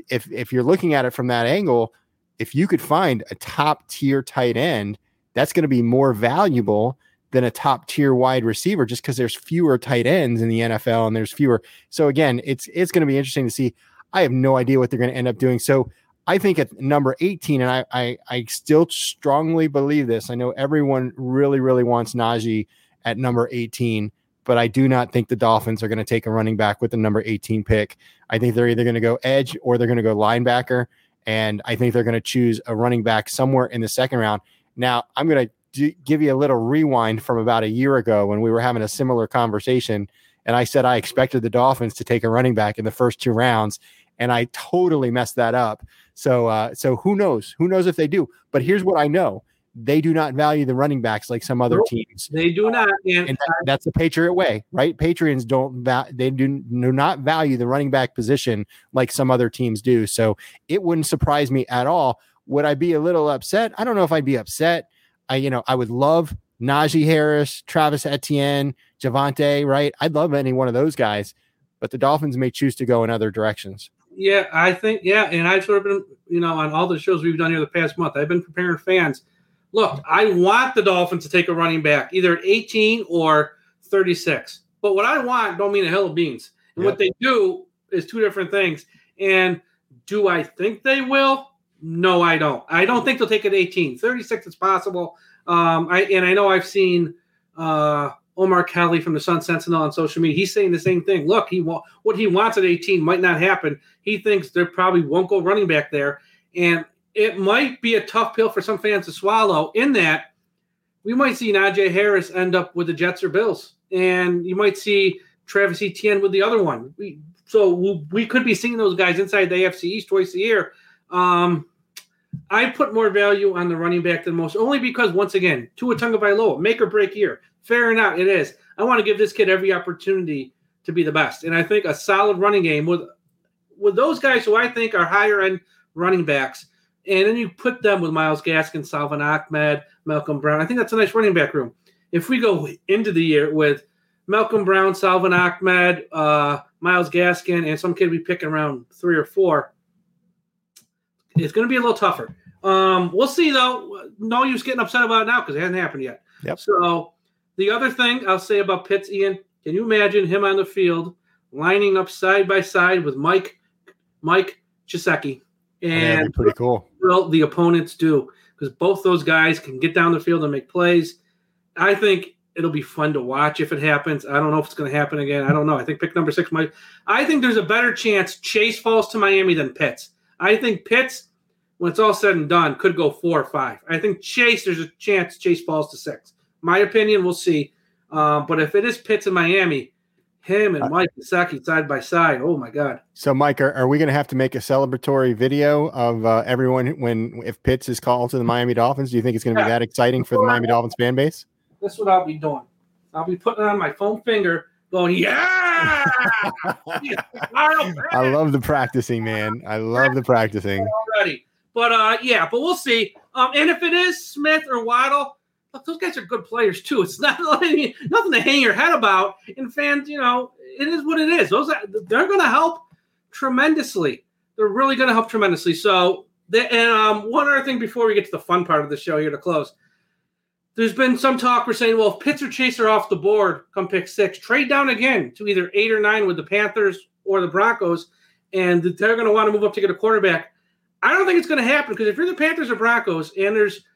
if you're looking at it from that angle, if you could find a top tier tight end, that's going to be more valuable than a top tier wide receiver, just because there's fewer tight ends in the NFL and there's fewer. So again, it's going to be interesting to see. I have no idea what they're going to end up doing. So I think at number 18, and I still strongly believe this. I know everyone really, really wants Najee at number 18, but I do not think the Dolphins are going to take a running back with the number 18 pick. I think they're either going to go edge or they're going to go linebacker. And I think they're going to choose a running back somewhere in the second round. Now, I'm going to give you a little rewind from about a year ago when we were having a similar conversation. And I said I expected the Dolphins to take a running back in the first 2 rounds. And I totally messed that up. So who knows? Who knows if they do? But here's what I know. They do not value the running backs like some other teams. They do not. And that's the Patriot way, right? Patriots do not value the running back position like some other teams do. So it wouldn't surprise me at all. Would I be a little upset? I don't know if I'd be upset. I would love Najee Harris, Travis Etienne, Javonte, right? I'd love any one of those guys, but the Dolphins may choose to go in other directions. Yeah, I think, and I've sort of been, on all the shows we've done here the past month, I've been preparing fans. Look, I want the Dolphins to take a running back, either at 18 or 36. But what I want don't mean a hill of beans. And What they do is 2 different things. And do I think they will? No, I don't. I don't think they'll take it 18. 36 is possible. I know I've seen Omar Kelly from the Sun Sentinel on social media. He's saying the same thing. Look, what he wants at 18 might not happen. He thinks there probably won't go running back there. And it might be a tough pill for some fans to swallow in that we might see Najee Harris end up with the Jets or Bills, and you might see Travis Etienne with the other one. We could be seeing those guys inside the AFC East twice a year. I put more value on the running back than most, only because, once again, Tua Tagovailoa, make or break year. Fair enough, it is. I want to give this kid every opportunity to be the best. And I think a solid running game with those guys who I think are higher-end running backs, and then you put them with Myles Gaskin, Salvon Ahmed, Malcolm Brown. I think that's a nice running back room. If we go into the year with Malcolm Brown, Salvon Ahmed, Myles Gaskin, and some kid we pick around 3 or 4, it's going to be a little tougher. We'll see, though. No use getting upset about it now because it hasn't happened yet. Yep. So the other thing I'll say about Pitts, Ian, can you imagine him on the field lining up side by side with Mike Gesicki? And that'd be pretty cool. Well, the opponents do, because both those guys can get down the field and make plays. I think it'll be fun to watch if it happens. I don't know if it's going to happen again. I don't know. I think pick number 6 might. I think there's a better chance Chase falls to Miami than Pitts. I think Pitts, when it's all said and done, could go 4 or 5. I think Chase, there's a chance Chase falls to 6. My opinion, we'll see. But if it is Pitts in Miami, him and Mike Gesicki side by side, oh my God. So, Mike, are we going to have to make a celebratory video of everyone if Pitts is called to the Miami Dolphins? Do you think it's going to be that exciting for the Miami Dolphins fan base? That's what I'll be doing. I'll be putting it on my foam finger going, yeah! I love the practicing, man. I love the practicing. Already. But, but we'll see. And if it is Smith or Waddle, look, those guys are good players, too. It's not nothing to hang your head about. And fans, it is what it is. They're going to help tremendously. They're really going to help tremendously. So, one other thing before we get to the fun part of the show here to close. There's been some talk. We're saying, well, if Pitts or Chase are off the board, come pick 6, trade down again to either 8 or 9 with the Panthers or the Broncos, and they're going to want to move up to get a quarterback. I don't think it's going to happen because if you're the Panthers or Broncos, and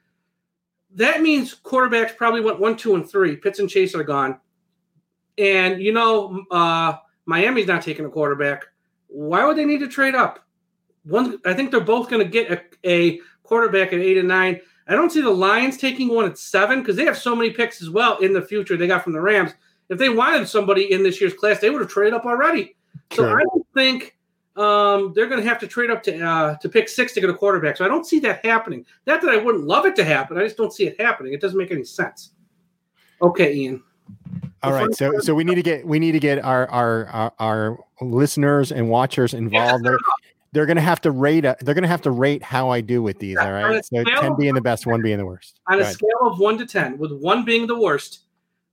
that means quarterbacks probably went 1, 2, and 3. Pitts and Chase are gone, and Miami's not taking a quarterback. Why would they need to trade up? I think they're both going to get a quarterback at 8 and 9. I don't see the Lions taking one at 7 because they have so many picks as well in the future they got from the Rams. If they wanted somebody in this year's class, they would have traded up already. So I don't think they're going to have to trade up to pick 6 to get a quarterback. So I don't see that happening. Not that I wouldn't love it to happen. I just don't see it happening. It doesn't make any sense. Okay, Ian. All right. So we need to get our listeners and watchers involved. They're going to have to rate how I do with these. All right. So 10 being the best, 1 being the worst. On a scale of 1 to 10, with 1 being the worst,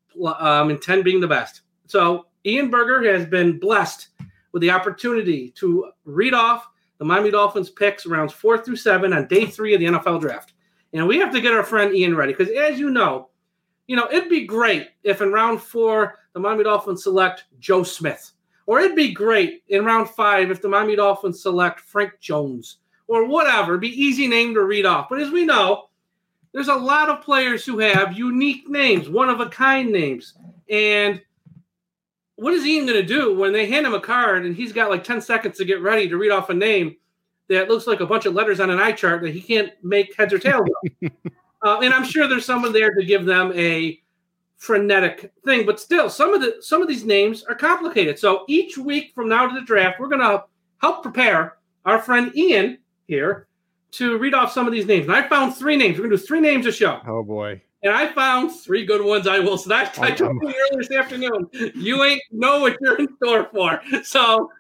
and 10 being the best. So Ian Berger has been blessed with the opportunity to read off the Miami Dolphins picks rounds 4 through 7 on day 3 of the NFL draft. And we have to get our friend Ian ready because, as you know, it'd be great if in round 4 the Miami Dolphins select Joe Smith. Or it'd be great in round 5 if the Miami Dolphins select Frank Jones or whatever. It'd be easy name to read off. But as we know, there's a lot of players who have unique names, one-of-a-kind names. And what is Ian going to do when they hand him a card and he's got like 10 seconds to get ready to read off a name that looks like a bunch of letters on an eye chart that he can't make heads or tails of? And I'm sure there's someone there to give them a frenetic thing, but still some of these names are complicated. So each week from now to the draft, we're going to help prepare our friend Ian here to read off some of these names. And I found 3 names. We're going to do 3 names a show. Oh boy. And I found 3 good ones. I will. So I told you earlier this afternoon, you ain't know what you're in store for. So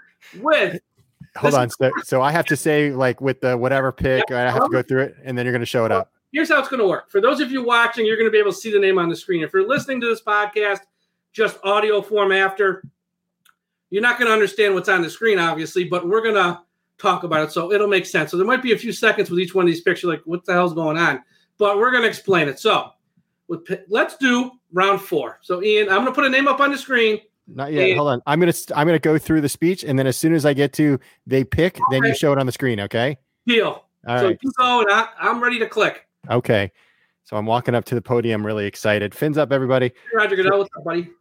hold on. So I have to say, like with the whatever pick, I have to go through it and then you're going to show it up. Here's how it's going to work. For those of you watching, you're going to be able to see the name on the screen. If you're listening to this podcast, just audio form after, you're not going to understand what's on the screen, obviously, but we're going to talk about it, so it'll make sense. So there might be a few seconds with each one of these pictures, like, what the hell's going on? But we're going to explain it. So let's do round 4. So, Ian, I'm going to put a name up on the screen. Not yet. Hold on. I'm going to go through the speech, and then as soon as I get to they pick, then you show it on the screen, okay? Deal. All so right. You go, and I'm ready to click. Okay. So I'm walking up to the podium, really excited. Fins up, everybody. Roger Goodell, what's up, buddy?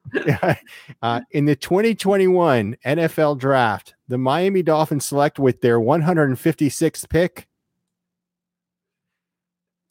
In the 2021 NFL Draft, the Miami Dolphins select with their 156th pick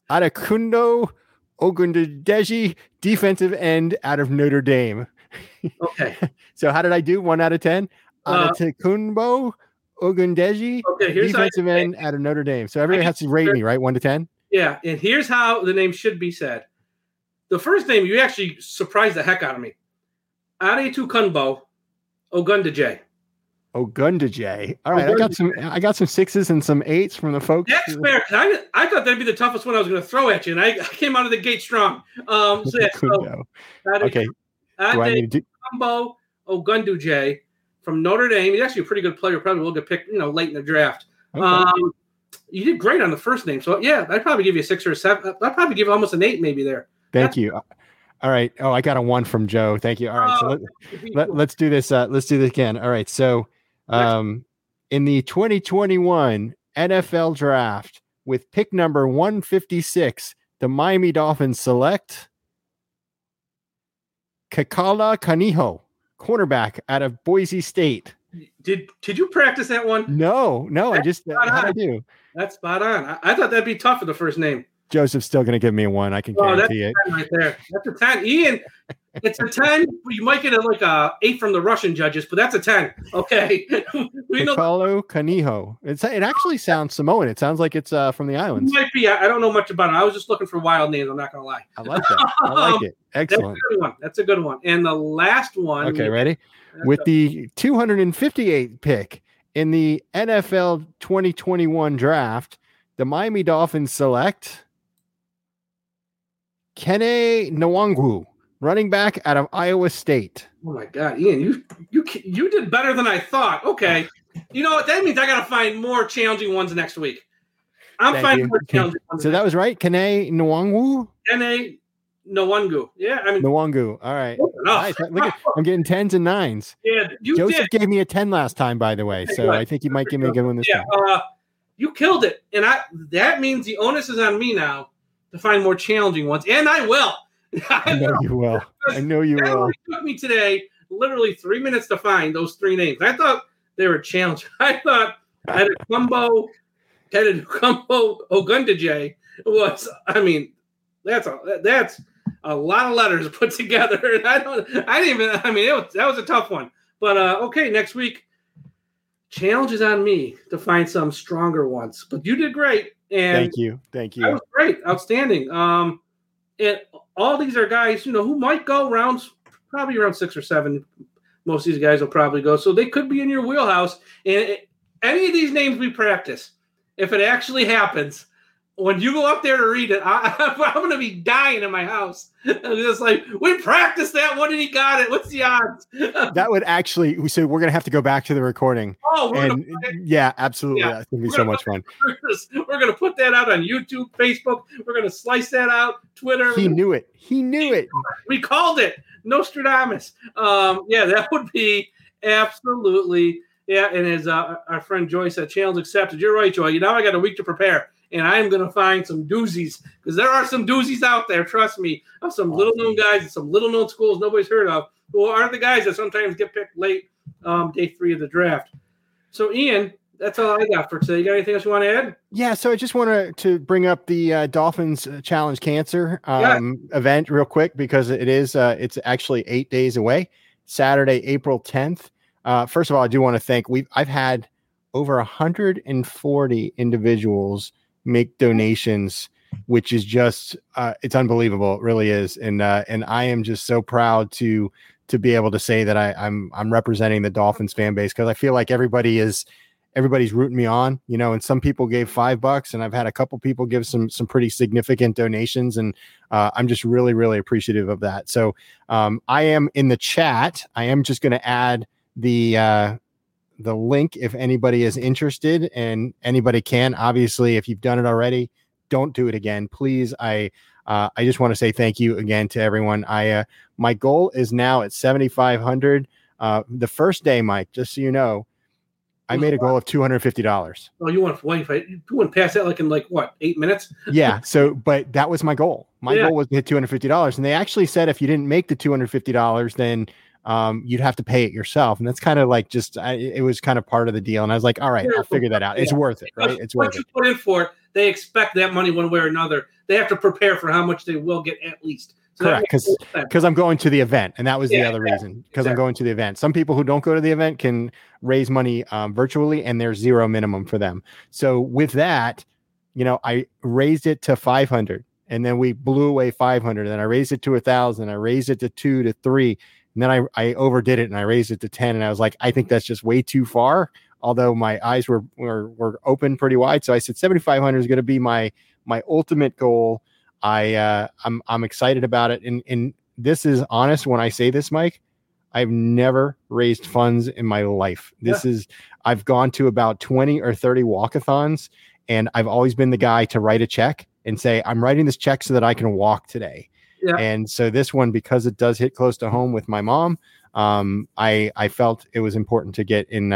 Adekunle Ogundeji, defensive end out of Notre Dame. Okay. So how did I do? 1 out of 10? Adekunle Ogundeji, Okay, here's defensive end out of Notre Dame. So everybody has to rate me, right? 1 to 10? Yeah, and here's how the name should be said. The first name, you actually surprised the heck out of me. Adekunle Ogundeji. Ogundeji. All right, I got some 6s and some 8s from the folks. That's fair. I thought that'd be the toughest one I was going to throw at you, and I came out of the gate strong. Okay. Adekunle Ogundeji from Notre Dame. He's actually a pretty good player. Probably will get picked, late in the draft. Okay. You did great on the first name, so yeah, I'd probably give you a 6 or a 7. I'd probably give you almost an 8, maybe there. Thank you. All right. Oh, I got a 1 from Joe. Thank you. All right. So let's do this. Let's do this again. All right. So, in the 2021 NFL Draft, with pick number 156, the Miami Dolphins select Kekala Kaniho, cornerback out of Boise State. Did you practice that one? No. I just how'd I do? That's spot on. I thought that'd be tough for the first name. Joseph's still going to give me a 1. I can guarantee it. Right there. That's a 10. Ian, it's a 10. You might get a 8 from the Russian judges, but that's a 10. Okay. Kekala Kaniho. It actually sounds Samoan. It sounds like it's from the islands. It might be. I don't know much about it. I was just looking for wild names. I'm not going to lie. I like that. I like it. Excellent. That's a good one. And the last one. Okay, ready? With the 258th pick in the NFL 2021 draft, the Miami Dolphins select Kene Nwangwu, running back out of Iowa State. Oh my God, Ian, you did better than I thought. Okay, you know what that means? I got to find more challenging ones next week. I'm finding more challenging ones. So that was right, Kene Nwangwu. Kene Nwangwu. Yeah, I mean Nwangwu. All right. Nice. Look I'm getting 10s and 9s. Yeah, Joseph gave me a 10 last time, by the way. So I think you might give me a good one this time. You killed it, and that means the onus is on me now to find more challenging ones, and I will. I know you will. I know you will. It took me today literally 3 minutes to find those 3 names. I thought they were challenging. I thought Adekunle Ogundeji was. I mean, that's a lot of letters put together. And that was a tough one. But okay, next week, challenge is on me to find some stronger ones. But you did great. And thank you. That was great. Outstanding. And all these are guys, who might go probably around 6 or 7. Most of these guys will probably go. So they could be in your wheelhouse. And any of these names we practice, if it actually happens, when you go up there to read it, I'm going to be dying in my house. Just like, we practiced that one and he got it. What's the odds? That would actually, so we're going to have to go back to the recording. Oh, yeah, absolutely. Yeah. That's going to be so much fun. We're going to put that out on YouTube, Facebook. We're going to slice that out, Twitter. He knew it. We called it. Nostradamus. That would be absolutely. Yeah. And as our friend Joy said, challenge accepted. You're right, Joy. Now I got a week to prepare. And I am going to find some doozies because there are some doozies out there. Trust me, of some little known guys and some little known schools nobody's heard of who aren't the guys that sometimes get picked late, day 3 of the draft. So, Ian, that's all I got for today. You got anything else you want to add? Yeah, so I just want to bring up the Dolphins Challenge Cancer event real quick because it's actually 8 days away, Saturday, April 10th. First of all, I do want to thank I've had over 140 individuals make donations, which is just it's unbelievable. It really is. And I am just so proud to be able to say that I'm representing the Dolphins fan base because I feel like everybody's rooting me on, and some people gave $5 and I've had a couple people give some pretty significant donations. And I'm just really, really appreciative of that. So I am in the chat. I am just going to add the link if anybody is interested, and anybody can. Obviously, if you've done it already, don't do it again, please. I just want to say thank you again to everyone. My goal is now at 7,500. The first day, Mike, just so you know, I made a goal of $250. Oh, you want you wouldn't pass that in 8 minutes? Yeah. So, but that was my goal. My goal was to hit $250, and they actually said if you didn't make the $250, then you'd have to pay it yourself. And that's kind of it was kind of part of the deal. And I was like, all right, I'll figure that out. It's worth it, right? It's worth it. What you put in for it, they expect that money one way or another. They have to prepare for how much they will get at least. So correct, because I'm going to the event, and that was the other reason. Because I'm going to the event. Some people who don't go to the event can raise money virtually, and there's zero minimum for them. So with that, I raised it to 500, and then we blew away 500. And then I raised it to 1,000. I raised it to 2 to 3, and then I overdid it, and I raised it to 10. And I was like, I think that's just way too far. Although my eyes were open pretty wide, so I said 7,500 is going to be my ultimate goal. I'm excited about it. And this is honest when I say this, Mike. I've never raised funds in my life. I've gone to about 20 or 30 walkathons, and I've always been the guy to write a check and say, I'm writing this check so that I can walk today. Yeah. And so this one, because it does hit close to home with my mom, I felt it was important to get in.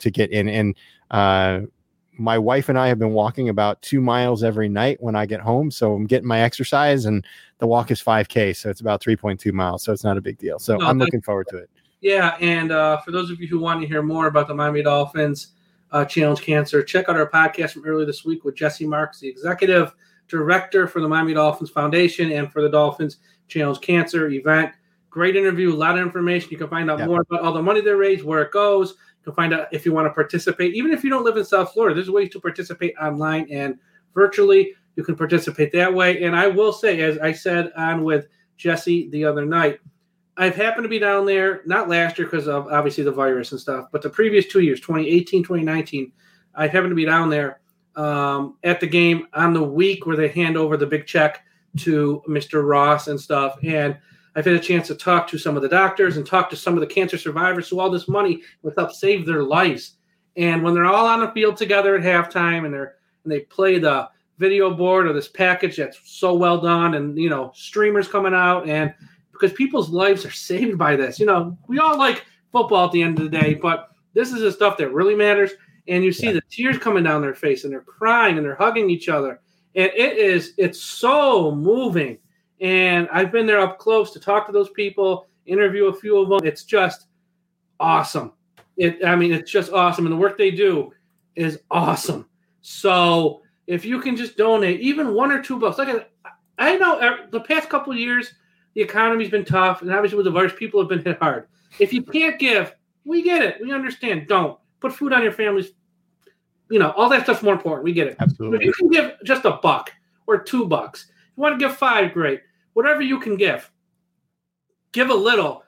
And my wife and I have been walking about 2 miles every night when I get home. So I'm getting my exercise, and the walk is 5K. So it's about 3.2 miles. So it's not a big deal. So I'm looking forward to it. Yeah. And for those of you who want to hear more about the Miami Dolphins Challenge Cancer, check out our podcast from earlier this week with Jesse Marks, the executive director for the Miami Dolphins Foundation and for the Dolphins Challenge Cancer event. Great interview, a lot of information. You can find out more about all the money they raise, where it goes. You can find out if you want to participate. Even if you don't live in South Florida, there's ways to participate online and virtually. You can participate that way. And I will say, as I said on with Jesse the other night, I've happened to be down there, not last year because of obviously the virus and stuff, but the previous 2 years, 2018, 2019, I happened to be down there at the game on the week where they hand over the big check to Mr. Ross and stuff. And I've had a chance to talk to some of the doctors and talk to some of the cancer survivors who all this money will help save their lives. And when they're all on the field together at halftime and they play the video board or this package that's so well done, and streamers coming out, and because people's lives are saved by this. We all like football at the end of the day, but this is the stuff that really matters. And you see the tears coming down their face, and they're crying, and they're hugging each other. And it's so moving. And I've been there up close to talk to those people, interview a few of them. It's just awesome. It's just awesome. And the work they do is awesome. So if you can just donate even $1 or $2, I know the past couple of years, the economy's been tough. And obviously with the virus, people have been hit hard. If you can't give, we get it. We understand. Don't put food on your families. All that stuff's more important. We get it. Absolutely. But if you can give just $1 or $2, if you want to give $5, great. Whatever you can give a little.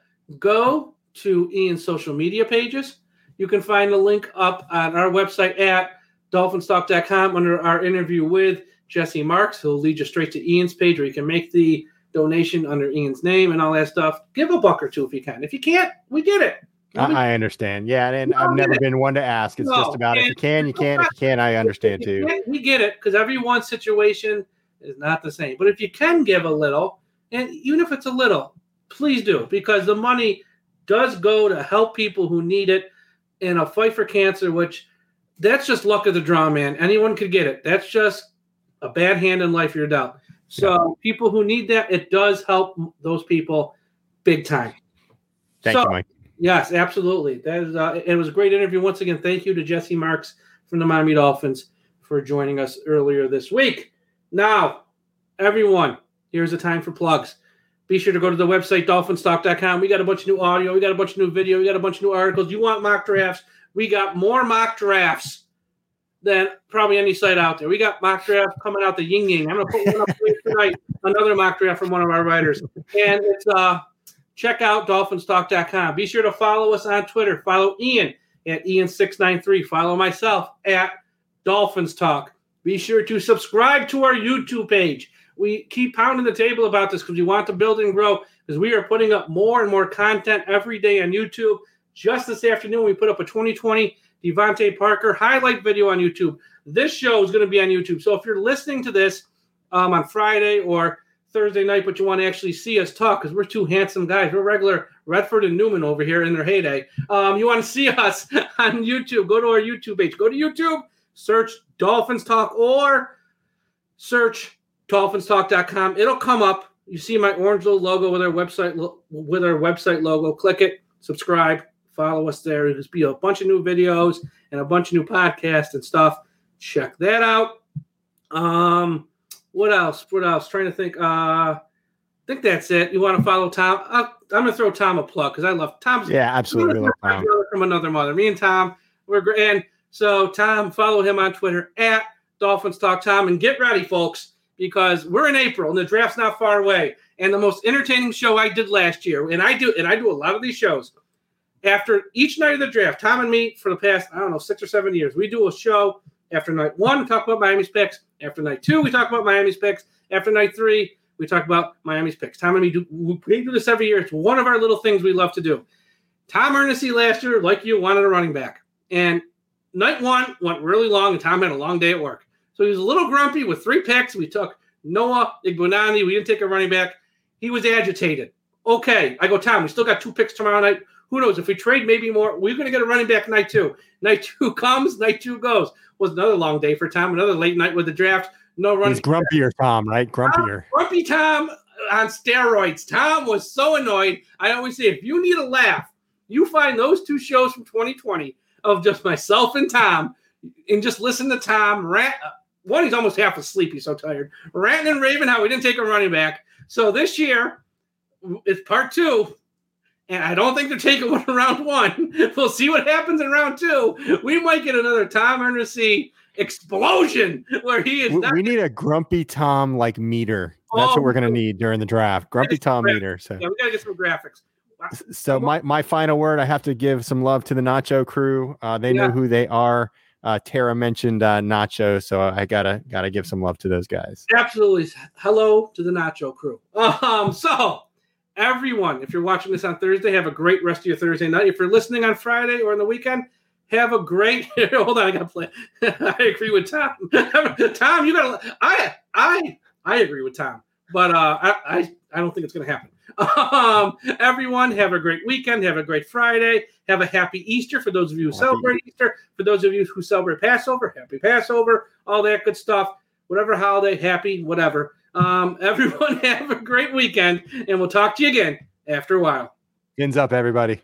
Go to Ian's social media pages. You can find the link up on our website at dolphinstalk.com under our interview with Jesse Marks. He'll lead you straight to Ian's page where you can make the donation under Ian's name and all that stuff. Give $1 or $2 if you can. If you can't, we get it. I understand. Yeah, and I've never been one to ask. It's just about if you can, you can. If you can, I understand too. We get it, because everyone's situation is not the same. But if you can give a little, and even if it's a little, please do, because the money does go to help people who need it in a fight for cancer, which that's just luck of the draw, man. Anyone could get it. That's just a bad hand in life you're dealt. So people who need that, it does help those people big time. Thank you, Mike. Yes, absolutely. That is, it was a great interview. Once again, thank you to Jesse Marks from the Miami Dolphins for joining us earlier this week. Now, everyone, here's the time for plugs. Be sure to go to the website, dolphinstalk.com. We got a bunch of new audio. We got a bunch of new video. We got a bunch of new articles. You want mock drafts? We got more mock drafts than probably any site out there. We got mock drafts coming out the yin yang. I'm going to put one up tonight, another mock draft from one of our writers. And it's check out dolphinstalk.com. Be sure to follow us on Twitter. Follow Ian at Ian693. Follow myself at Dolphins Talk. Be sure to subscribe to our YouTube page. We keep pounding the table about this because we want to build and grow, because we are putting up more and more content every day on YouTube. Just this afternoon, we put up a 2020 Devontae Parker highlight video on YouTube. This show is going to be on YouTube. So if you're listening to this on Friday or Thursday night, but you want to actually see us talk, because we're two handsome guys. We're regular Redford and Newman over here in their heyday. You want to see us on YouTube, go to our YouTube page. Go to YouTube, search Dolphins Talk, or search dolphinstalk.com. It'll come up. You see my orange little logo with our website logo. Click it, subscribe, follow us there. There'll be a bunch of new videos and a bunch of new podcasts and stuff. Check that out. What else? Trying to think. I think that's it. You want to follow Tom? I'm going to throw Tom a plug because I love Tom's. Yeah, absolutely. Love Tom. From another mother. Me and Tom, we're great. And so, Tom, follow him on Twitter at Dolphins Talk Tom. And get ready, folks, because we're in April and the draft's not far away. And the most entertaining show I did last year, and I do a lot of these shows. After each night of the draft, Tom and me, for the past, 6 or 7 years, we do a show. After night 1, we talk about Miami's picks. After night 2, we talk about Miami's picks. After night 3, we talk about Miami's picks. Tom and me we do this every year. It's one of our little things we love to do. Tom Ernest last year, like you, wanted a running back. And night 1 went really long, and Tom had a long day at work. So he was a little grumpy with 3 picks. We took Noah Igbenani. We didn't take a running back. He was agitated. Okay. I go, Tom, we still got 2 picks tomorrow night. Who knows? If we trade maybe more, we're going to get a running back night 2. Night 2 comes, night 2 goes. Was another long day for Tom, another late night with the draft. No running. He's grumpier, Tom, right? Grumpier. Grumpy Tom on steroids. Tom was so annoyed. I always say, if you need a laugh, you find those 2 shows from 2020 of just myself and Tom, and just listen to Tom rant. One, he's almost half asleep. He's so tired. Ranting and raving how we didn't take a running back. So this year, it's part 2. And I don't think they're taking one in round 1. We'll see what happens in round 2. We might get another Tom Ernest explosion where he is. We need a grumpy Tom like meter. That's what we're going to need during the draft. Grumpy Tom meter. So yeah, we got to get some graphics. So my final word, I have to give some love to the Nacho crew. They know who they are. Tara mentioned Nacho, so I gotta give some love to those guys. Absolutely. Hello to the Nacho crew. So everyone, if you're watching this on Thursday, have a great rest of your Thursday night. If you're listening on Friday or on the weekend, have a great. Hold on, I got to play. I agree with Tom. Tom, you got to. I agree with Tom, but I don't think it's going to happen. Everyone, have a great weekend. Have a great Friday. Have a happy Easter for those of you who celebrate Easter. For those of you who celebrate Passover, happy Passover. All that good stuff. Whatever holiday, happy, whatever. Everyone have a great weekend, and we'll talk to you again after a while. Fins up, everybody.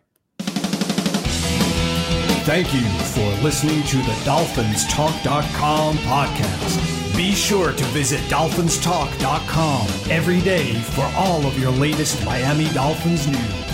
Thank you for listening to the DolphinsTalk.com podcast. Be sure to visit DolphinsTalk.com every day for all of your latest Miami Dolphins news.